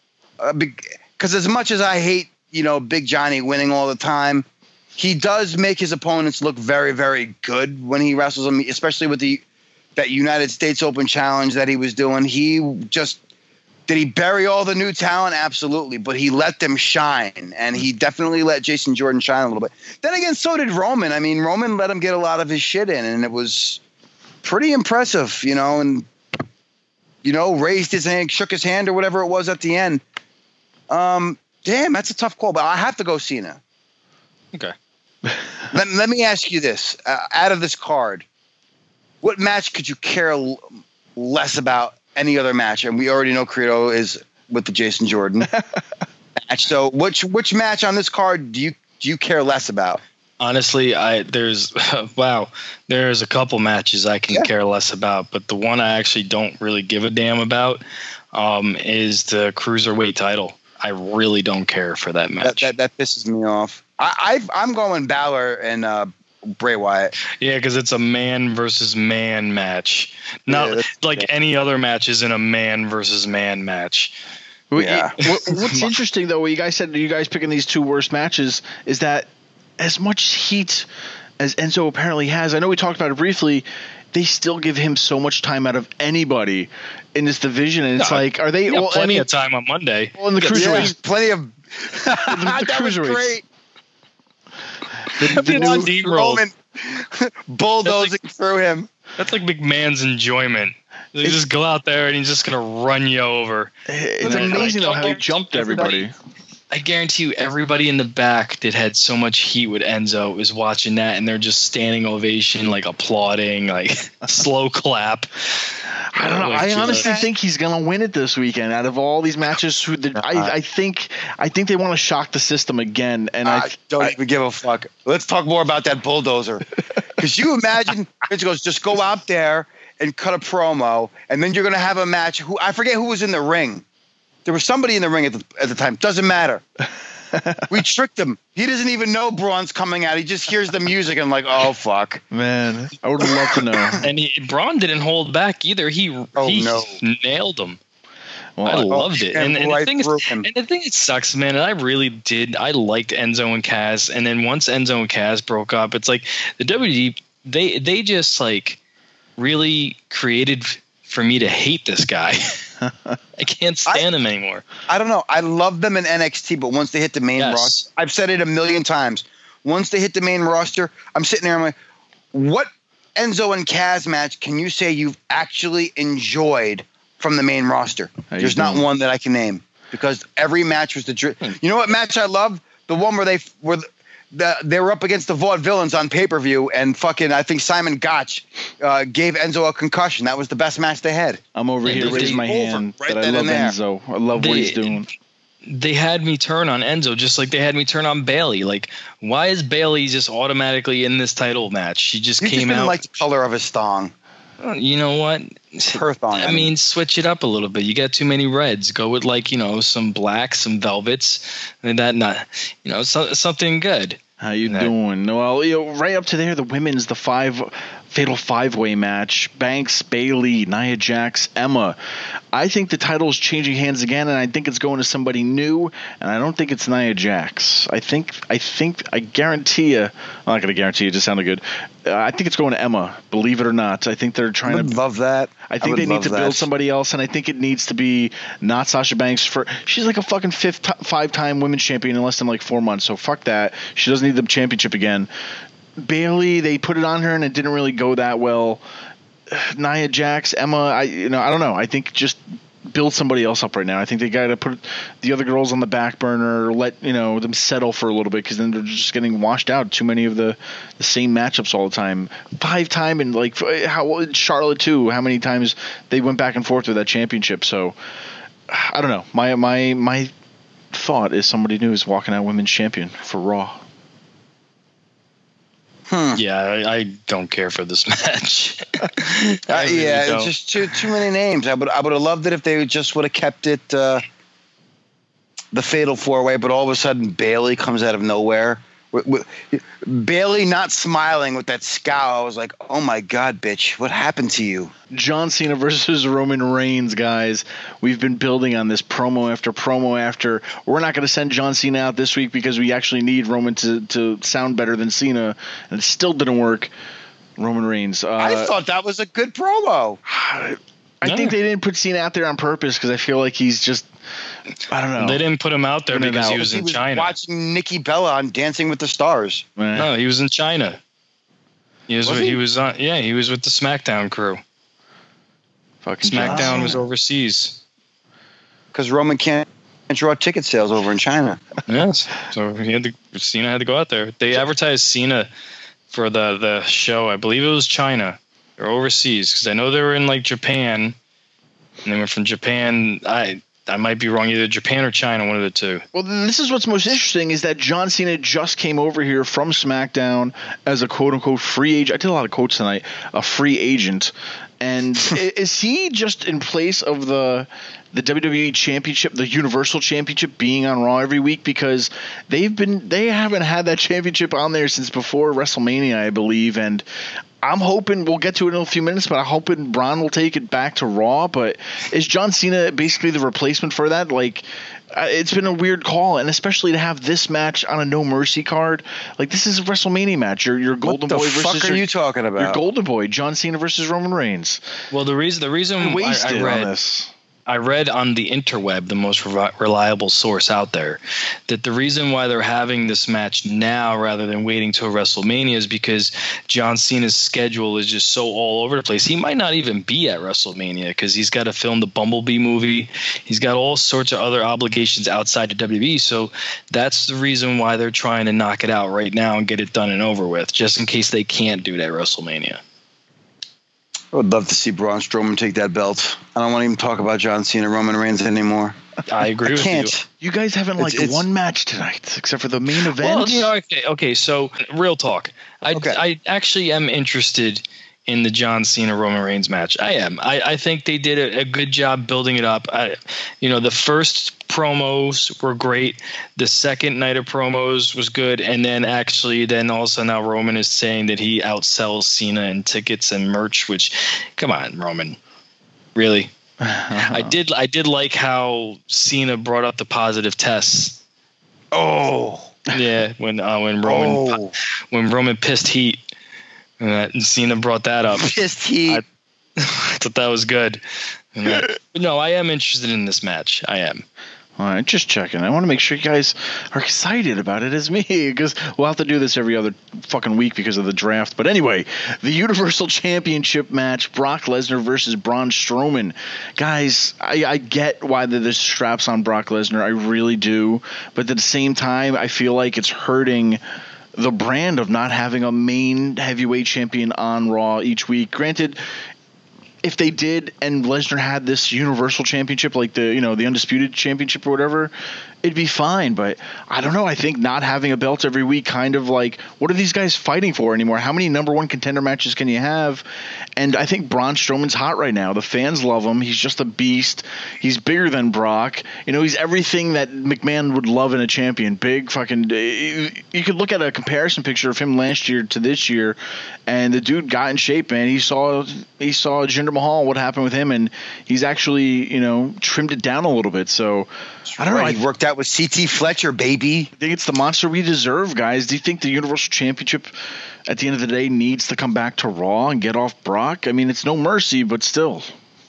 Speaker 5: Because as much as I hate, you know, Big Johnny winning all the time, he does make his opponents look very, very good when he wrestles them, especially with the that United States Open Challenge that he was doing. He just did he bury all the new talent? Absolutely, but he let them shine, and he definitely let Jason Jordan shine a little bit. Then again, so did Roman. I mean, Roman let him get a lot of his shit in, and it was pretty impressive, you know, and you know, raised his hand, shook his hand, or whatever it was at the end. Um, damn, that's a tough call, but I have to go Cena.
Speaker 8: Okay.
Speaker 5: Let, let me ask you this: uh, out of this card, what match could you care l- less about any other match? And we already know Credo is with the Jason Jordan match. So, which which match on this card do you do you care less about?
Speaker 8: Honestly, I there's wow, there's a couple matches I can
Speaker 5: Yeah.
Speaker 8: care less about, but the one I actually don't really give a damn about um, is the cruiserweight title. I really don't care for that
Speaker 5: That
Speaker 8: match.
Speaker 5: that, that pisses me off. I I've, I'm going Balor and uh, Bray Wyatt.
Speaker 8: Yeah, because it's a man versus man match, not
Speaker 5: Yeah, that's-
Speaker 8: like
Speaker 5: yeah.
Speaker 8: any other match isn't a man versus man match.
Speaker 9: Well,
Speaker 5: Yeah.
Speaker 9: it- what- what's interesting though, what you guys said, you guys picking these two worst matches, is that as much heat as Enzo apparently has, I know we talked about it briefly, they still give him so much time out of anybody in this division, and it's
Speaker 8: Yeah,
Speaker 9: like, are they?
Speaker 8: He got
Speaker 9: Well, I
Speaker 8: plenty
Speaker 9: mean,
Speaker 8: of time on Monday.
Speaker 9: well, in the
Speaker 5: Yeah,
Speaker 9: cruiserweights,
Speaker 5: plenty of.
Speaker 9: the
Speaker 5: that was
Speaker 9: cruiserweights.
Speaker 5: great.
Speaker 9: the, the
Speaker 8: It's
Speaker 9: new-
Speaker 8: on steamrolled.
Speaker 5: Roman bulldozing through him.
Speaker 8: That's like McMahon's enjoyment. You just go out there and he's just gonna run you over.
Speaker 9: it's
Speaker 8: Right.
Speaker 9: amazing though
Speaker 8: Like,
Speaker 9: how he jumped everybody.
Speaker 8: I guarantee you, everybody in the back that had so much heat with Enzo was watching that, and they're just standing ovation, like applauding, like slow clap.
Speaker 9: I don't know.
Speaker 8: Like,
Speaker 9: I
Speaker 8: you
Speaker 9: honestly
Speaker 5: know-
Speaker 9: think he's gonna win it this weekend. Out of all these matches, who the, I, I think I think they want to shock the system again. And I,
Speaker 5: I don't
Speaker 9: I-
Speaker 5: even give a fuck. Let's talk more about that bulldozer. Because you imagine Vince goes, just go out there and cut a promo, and then you're going to have a match. Who I forget who was in the ring. There was somebody in the ring at the at the time. Doesn't matter. We tricked him. He doesn't even know Braun's coming out. He just hears the music and like, oh fuck.
Speaker 9: man, I would love to know.
Speaker 8: And he, Braun didn't hold back either. He
Speaker 5: Oh,
Speaker 8: he
Speaker 5: no.
Speaker 8: nailed him.
Speaker 9: Well,
Speaker 8: I loved it.
Speaker 5: and
Speaker 8: And, and,
Speaker 5: right
Speaker 8: the thing is,
Speaker 5: through him.
Speaker 8: and the thing that sucks, man, and I really did. I liked Enzo and Kaz, and then once Enzo and Kaz broke up, it's like the W W E. They they just like really created f- for me to hate this guy. I can't stand him anymore.
Speaker 5: I don't know. I love them in N X T, but once they hit the main
Speaker 8: Yes.
Speaker 5: roster, I've said it a million times. Once they hit the main roster, I'm sitting there. I'm like, what Enzo and Kaz match can you say you've actually enjoyed from the main roster?
Speaker 9: How you
Speaker 5: There's not
Speaker 9: doing?
Speaker 5: one that I can name because every match was the. Dr- you know what match I love? The one where they were. The, they were up against the Vaudevillains on pay-per-view, and fucking, I think Simon Gotch uh, gave Enzo a concussion. That was the best match they had.
Speaker 9: I'm over
Speaker 8: Yeah,
Speaker 9: here
Speaker 8: they-
Speaker 9: raising my
Speaker 5: over,
Speaker 9: hand
Speaker 5: right
Speaker 9: that I
Speaker 5: then
Speaker 9: love
Speaker 5: and there.
Speaker 9: Enzo. I love what
Speaker 8: They-
Speaker 9: he's doing.
Speaker 8: They had me turn on Enzo just like they had me turn on Bailey. Like, why is Bailey just automatically in this title match? She just
Speaker 5: You just
Speaker 8: came
Speaker 5: didn't
Speaker 8: out.
Speaker 5: like the color of his thong.
Speaker 8: Oh, you know what?
Speaker 5: Her thong.
Speaker 8: I mean, switch it up a little bit. You got too many reds. Go with like, you know, some blacks, some velvets, and that not. you know, so, something good.
Speaker 9: How you
Speaker 8: that,
Speaker 9: doing? Well, you know, right up to there, the women's, the five fatal five-way match: Banks, Bayley, Nia Jax, Emma. I think the title is changing hands again, and I think it's going to somebody new. And I don't think it's Nia Jax. I think, I think, I guarantee you. I'm not going to guarantee you. It just sounded good. Uh, I think it's going to Emma. Believe it or not, I think they're trying
Speaker 5: I would
Speaker 9: to
Speaker 5: love that.
Speaker 9: I think
Speaker 5: I
Speaker 9: they need to
Speaker 5: that.
Speaker 9: build somebody else, and I think it needs to be not Sasha Banks. For she's like a fucking fifth, t- five-time women's champion in less than like four months. So fuck that. She doesn't need the championship again. Bayley, they put it on her, and it didn't really go that well. Nia Jax, Emma, I you know I don't know. I think just build somebody else up right now. I think they got to put the other girls on the back burner, let you know them settle for a little bit, because then they're just getting washed out. Too many of the, the same matchups all the time. Five time and like how Charlotte too. How many times they went back and forth with that championship? So I don't know. My my my thought is somebody new is walking out women's champion for Raw.
Speaker 5: Hmm.
Speaker 8: Yeah, I, I don't care for this match.
Speaker 5: Uh,
Speaker 8: really
Speaker 5: yeah,
Speaker 8: don't.
Speaker 5: it's just too too many names. I would I would have loved it if they just would have kept it uh, the Fatal Four Way, but all of a sudden Bayley comes out of nowhere. With, with, Bayley not smiling with that scowl. I was like, oh my God, bitch, what happened to you?
Speaker 9: John Cena versus Roman Reigns, guys. We've been building on this promo after promo after. We're not going to send John Cena out this week because we actually need Roman to, to sound better than Cena, and it still didn't work. Roman Reigns. Uh,
Speaker 5: I thought that was a good promo.
Speaker 9: I think they didn't put Cena out there on purpose because I feel like he's just, I don't know.
Speaker 8: They didn't put him out there
Speaker 9: Put him
Speaker 8: because
Speaker 9: out.
Speaker 8: he was
Speaker 5: He
Speaker 8: in
Speaker 5: was
Speaker 8: China.
Speaker 5: watching Nikki Bella on Dancing with the Stars.
Speaker 9: Eh.
Speaker 8: No, he was in China. He was,
Speaker 5: Was
Speaker 8: with,
Speaker 5: he?
Speaker 8: he was on. Yeah, he was with the SmackDown crew.
Speaker 9: Fucking
Speaker 8: SmackDown
Speaker 9: John
Speaker 8: was
Speaker 9: Cena.
Speaker 8: overseas.
Speaker 5: Because Roman can't draw ticket sales over in China.
Speaker 8: Yes, so he had to. Cena had to go out there. They advertised Cena for the the show. I believe it was China or overseas, because I know they were in like Japan, and they went from Japan. I I might be wrong, either Japan or China, one of the two.
Speaker 9: Well, this is what's most interesting is that John Cena just came over here from SmackDown as a quote-unquote free agent. I did a lot of quotes tonight. A free agent. And is he just in place of the the W W E Championship, the Universal Championship, being on Raw every week? Because they've been they haven't had that championship on there since before WrestleMania, I believe. And I'm hoping we'll get to it in a few minutes, but I'm hoping Braun will take it back to Raw. But is John Cena basically the replacement for that? Like, uh, it's been a weird call, and especially to have this match on a No Mercy card. Like, this is a WrestleMania match. Your your Golden
Speaker 5: What the
Speaker 9: Boy
Speaker 5: fuck
Speaker 9: versus
Speaker 5: are
Speaker 9: your,
Speaker 5: you talking about?
Speaker 9: your Golden Boy, John Cena versus Roman Reigns.
Speaker 8: Well, the reason the reason I,
Speaker 9: Wasted
Speaker 8: I read
Speaker 9: on this.
Speaker 8: I read on the interweb, the most re- reliable source out there, that the reason why they're having this match now rather than waiting till WrestleMania is because John Cena's schedule is just so all over the place. He might not even be at WrestleMania because he's got to film the Bumblebee movie. He's got all sorts of other obligations outside of W W E. So that's the reason why they're trying to knock it out right now and get it done and over with, just in case they can't do it at WrestleMania.
Speaker 5: I would love to see Braun Strowman take that belt. I don't want to even talk about John Cena, Roman Reigns anymore.
Speaker 8: I agree
Speaker 5: I
Speaker 8: with
Speaker 5: can't.
Speaker 8: you.
Speaker 9: You guys haven't liked
Speaker 5: It's- it's-
Speaker 9: one match tonight, except for the main event.
Speaker 8: Well, you know, okay, okay. So, real talk. I,
Speaker 5: Okay.
Speaker 8: I actually am interested in the John Cena Roman Reigns match. I am. I, I think they did a, a good job building it up. I, you know, the first promos were great. The second night of promos was good, and then actually, then also now Roman is saying that he outsells Cena in tickets and merch. Which, come on, Roman, really? I did. I did like how Cena brought up the positive tests.
Speaker 5: Oh.
Speaker 8: Yeah, when uh, when Roman
Speaker 5: Oh.
Speaker 8: when Roman pissed heat, and, that, and Cena brought that up.
Speaker 5: Pissed heat.
Speaker 8: I, I thought that was good. And that, but no, I am interested in this match. I am.
Speaker 9: All right, just checking. I want to make sure you guys are excited about it as me, because we'll have to do this every other fucking week because of the draft. But anyway, the Universal Championship match, Brock Lesnar versus Braun Strowman. Guys, I, I get why there's straps on Brock Lesnar. I really do. But at the same time, I feel like it's hurting the brand of not having a main heavyweight champion on Raw each week. Granted, if they did and Lesnar had this Universal Championship, like the you know the Undisputed Championship or whatever, it'd be fine. But I don't know. I think not having a belt every week kind of like, what are these guys fighting for anymore? How many number one contender matches can you have? And I think Braun Strowman's hot right now. The fans love him. He's just a beast. He's bigger than Brock. You know, he's everything that McMahon would love in a champion. Big fucking. You could look at a comparison picture of him last year to this year, and the dude got in shape, man. He saw he saw Jinder Mahal, what happened with him, and he's actually, you know, trimmed it down a little bit. So I don't
Speaker 5: right.
Speaker 9: know.
Speaker 5: He worked out with C T Fletcher, baby.
Speaker 9: I think it's the monster we deserve, guys. Do you think the Universal Championship at the end of the day needs to come back to Raw and get off Brock? I mean, it's no mercy, but still.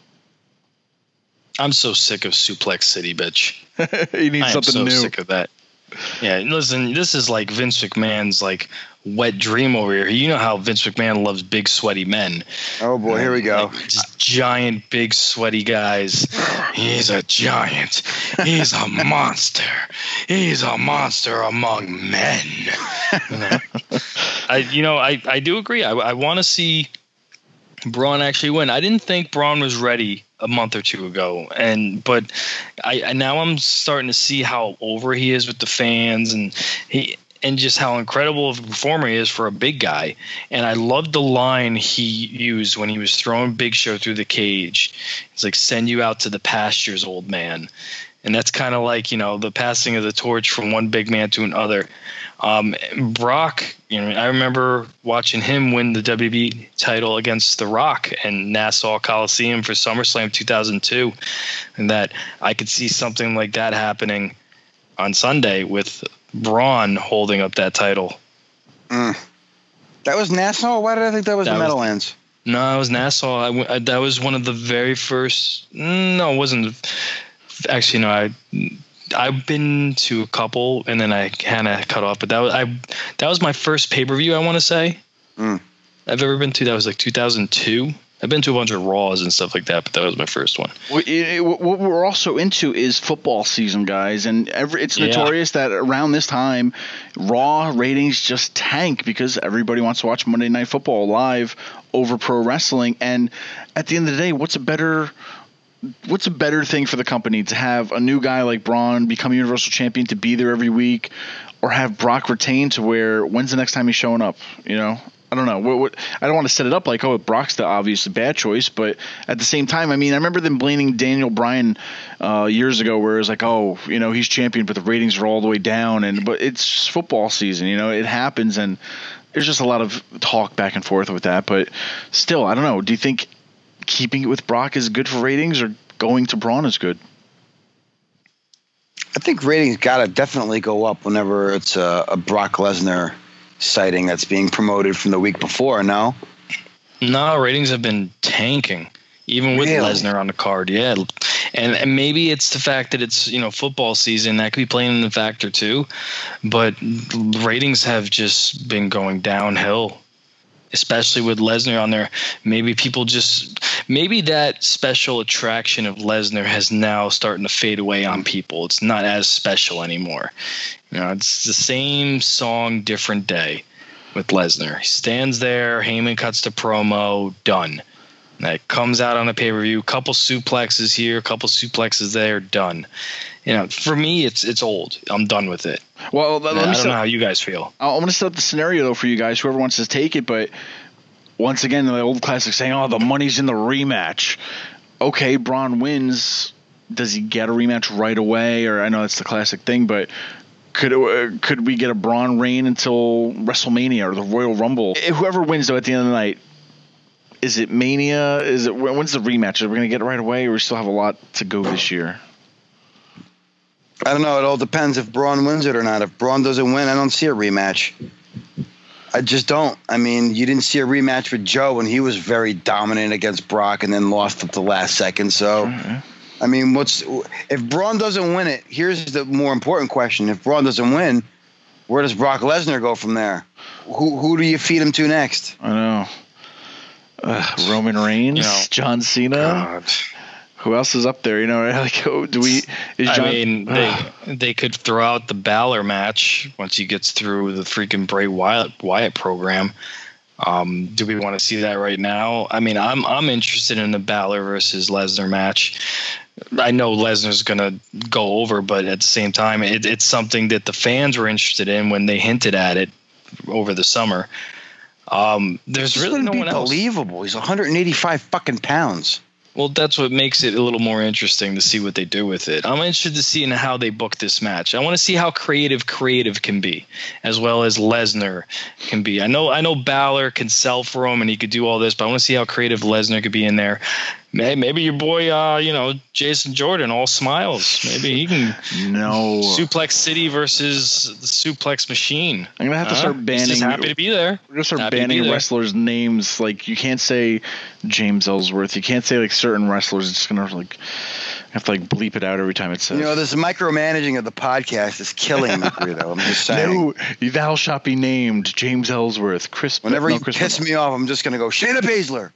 Speaker 8: I'm so sick of Suplex City, bitch.
Speaker 9: You need
Speaker 8: I
Speaker 9: something
Speaker 8: am so
Speaker 9: new.
Speaker 8: sick of that. Yeah, listen, this is like Vince McMahon's like wet dream over here. You know how Vince McMahon loves big, sweaty men.
Speaker 5: Oh boy, here we go.
Speaker 8: Like, just giant, big, sweaty guys. He's a giant. He's a monster. He's a monster among men. You know, I, you know, I, I do agree. I, I want to see Braun actually win. I didn't think Braun was ready a month or two ago, and but I, I now I'm starting to see how over he is with the fans, and he and just how incredible of a performer he is for a big guy. And I loved the line he used when he was throwing Big Show through the cage. It's like, "Send you out to the pastures, old man." And that's kind of like, you know, the passing of the torch from one big man to another. Um, Brock, you know, I remember watching him win the W W E title against The Rock in Nassau Coliseum for SummerSlam two thousand two, and that I could see something like that happening on Sunday with Braun holding up that title.
Speaker 5: Mm. That was Nassau? Why did I think that was
Speaker 8: That
Speaker 5: the
Speaker 8: was-
Speaker 5: Meadowlands?
Speaker 8: No, it was Nassau. I, w- I- that was one of the very first. No, it wasn't. Actually, no. I I've been to a couple, and then I kind of cut off. But that was I. That was my first pay per view, I want to say.
Speaker 5: Mm.
Speaker 8: I've ever been to. That was like two thousand two. I've been to a bunch of Raws and stuff like that, but that was my first one.
Speaker 9: What what we're also into is football season, guys, and every, it's
Speaker 8: Yeah.
Speaker 9: notorious that around this time, Raw ratings just tank because everybody wants to watch Monday Night Football live over pro wrestling. And at the end of the day, what's a better what's a better thing for the company, to have a new guy like Braun become Universal Champion, to be there every week, or have Brock retain to where when's the next time he's showing up? You know. I don't know. What, what, I don't want to set it up like, oh, Brock's the obvious bad choice, but at the same time, I mean, I remember them blaming Daniel Bryan uh, years ago, where it was like, oh, you know, he's champion, but the ratings are all the way down, and but it's football season, you know, it happens, and there's just a lot of talk back and forth with that. But still, I don't know. Do you think keeping it with Brock is good for ratings, or going to Braun is good?
Speaker 5: I think ratings got to definitely go up whenever it's a, a Brock Lesnar sighting that's being promoted from the week before, no?
Speaker 8: No, ratings have been tanking, even with
Speaker 5: Really?
Speaker 8: Lesnar on the card. Yeah, and, and maybe it's the fact that it's, you know, football season that could be playing in the factor too. But ratings have just been going downhill, especially with Lesnar on there. Maybe people just maybe that special attraction of Lesnar has now starting to fade away on people. It's not as special anymore. You know, it's the same song, different day with Lesnar. He stands there, Heyman cuts the promo, done. That comes out on a pay-per-view, couple suplexes here, couple suplexes there, done. You know, for me, it's it's old. I'm done with it.
Speaker 9: Well, let
Speaker 8: I
Speaker 9: me
Speaker 8: don't
Speaker 9: set,
Speaker 8: know how you guys feel.
Speaker 9: I want to set up the scenario though for you guys, whoever wants to take it. But once again, the old classic saying, "Oh, the money's in the rematch." Okay, Braun wins. Does he get a rematch right away? Or I know that's the classic thing, but could uh, could we get a Braun reign until WrestleMania or the Royal Rumble? If whoever wins though at the end of the night, is it Mania? Is it when's the rematch? Are we gonna get it right away, or we still have a lot to go this year?
Speaker 5: I don't know. It all depends if Braun wins it or not. If Braun doesn't win, I don't see a rematch. I just don't. I mean, you didn't see a rematch with Joe when he was very dominant against Brock and then lost at the last second. So, mm-hmm. I mean, what's if Braun doesn't win it? Here's the more important question: if Braun doesn't win, where does Brock Lesnar go from there? Who who do you feed him to next?
Speaker 9: I know. Uh, Roman Reigns, you know, John Cena. God. Who else is up there? You know, like, oh, do we? Is John,
Speaker 8: I mean, they they could throw out the Balor match once he gets through the freaking Bray Wyatt, Wyatt program. Um, do we want to see that right now? I mean, I'm I'm interested in the Balor versus Lesnar match. I know Lesnar's going to go over, but at the same time, it, it's something that the fans were interested in when they hinted at it over the summer. Um, there's
Speaker 5: This
Speaker 8: really no
Speaker 5: be
Speaker 8: one else.
Speaker 5: Believable. He's one hundred eighty-five fucking pounds.
Speaker 8: Well, that's what makes it a little more interesting to see what they do with it. I'm interested to see in how they book this match. I want to see how creative creative can be, as well as Lesnar can be. I know I know Balor can sell for him and he could do all this, but I want to see how creative Lesnar could be in there. Maybe your boy, uh, you know, Jason Jordan, all smiles. Maybe he can.
Speaker 9: No.
Speaker 8: Suplex City versus the Suplex Machine.
Speaker 9: I'm gonna have to
Speaker 8: Uh,
Speaker 9: start
Speaker 8: he's
Speaker 9: banning.
Speaker 8: just happy to be there.
Speaker 9: We're gonna start
Speaker 8: Happy to be
Speaker 9: banning
Speaker 8: there.
Speaker 9: wrestlers' names. Like you can't say James Ellsworth. You can't say like certain wrestlers. It's gonna like have to like bleep it out every time it says.
Speaker 5: You know, this micromanaging of the podcast is killing me, though. I'm just saying.
Speaker 9: No, thou shalt be named James Ellsworth. Chris.
Speaker 5: Whenever
Speaker 9: no,
Speaker 5: you
Speaker 9: Chris
Speaker 5: piss me off, I'm just going to go, Shayna Baszler.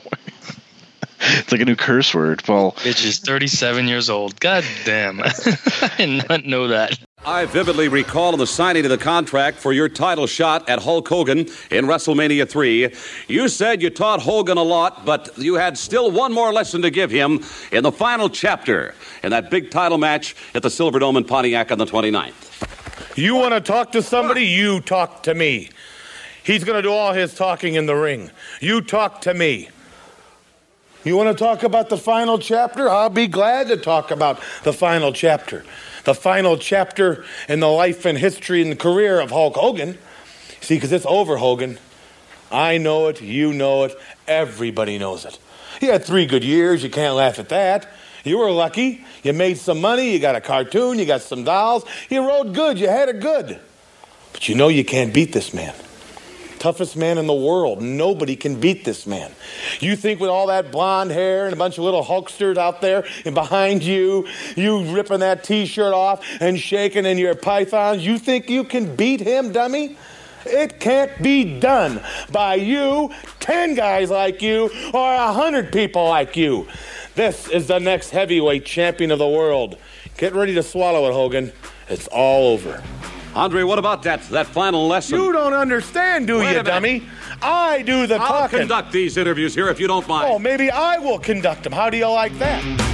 Speaker 9: It's like a new curse word, Paul.
Speaker 8: Bitch is thirty-seven years old. God damn. I did not know that.
Speaker 1: I vividly recall in the signing of the contract for your title shot at Hulk Hogan in WrestleMania three, you said you taught Hogan a lot, but you had still one more lesson to give him in the final chapter in that big title match at the Silverdome in Pontiac on the twenty-ninth.
Speaker 2: You want to talk to somebody? You talk to me. He's going to do all his talking in the ring. You talk to me. You want to talk about the final chapter? I'll be glad to talk about the final chapter. The final chapter in the life and history and career of Hulk Hogan. See, because it's over, Hogan. I know it. You know it. Everybody knows it. You had three good years. You can't laugh at that. You were lucky. You made some money. You got a cartoon. You got some dolls. You rode good. You had it good. But you know you can't beat this man. Toughest man in the world. Nobody can beat this man. You think with all that blonde hair and a bunch of little Hulksters out there and behind you, you ripping that T-shirt off and shaking in your pythons, you think you can beat him, dummy? It can't be done by you, ten guys like you, or a hundred people like you. This is the next heavyweight champion of the world. Get ready to swallow it, Hogan. It's all over.
Speaker 1: Andre, what about that that final lesson?
Speaker 2: You don't understand, do
Speaker 1: Wait a
Speaker 2: you,
Speaker 1: minute.
Speaker 2: dummy? I do the
Speaker 1: I'll
Speaker 2: talking.
Speaker 1: conduct these interviews here if you don't mind.
Speaker 2: Oh, maybe I will conduct them. How do you like that?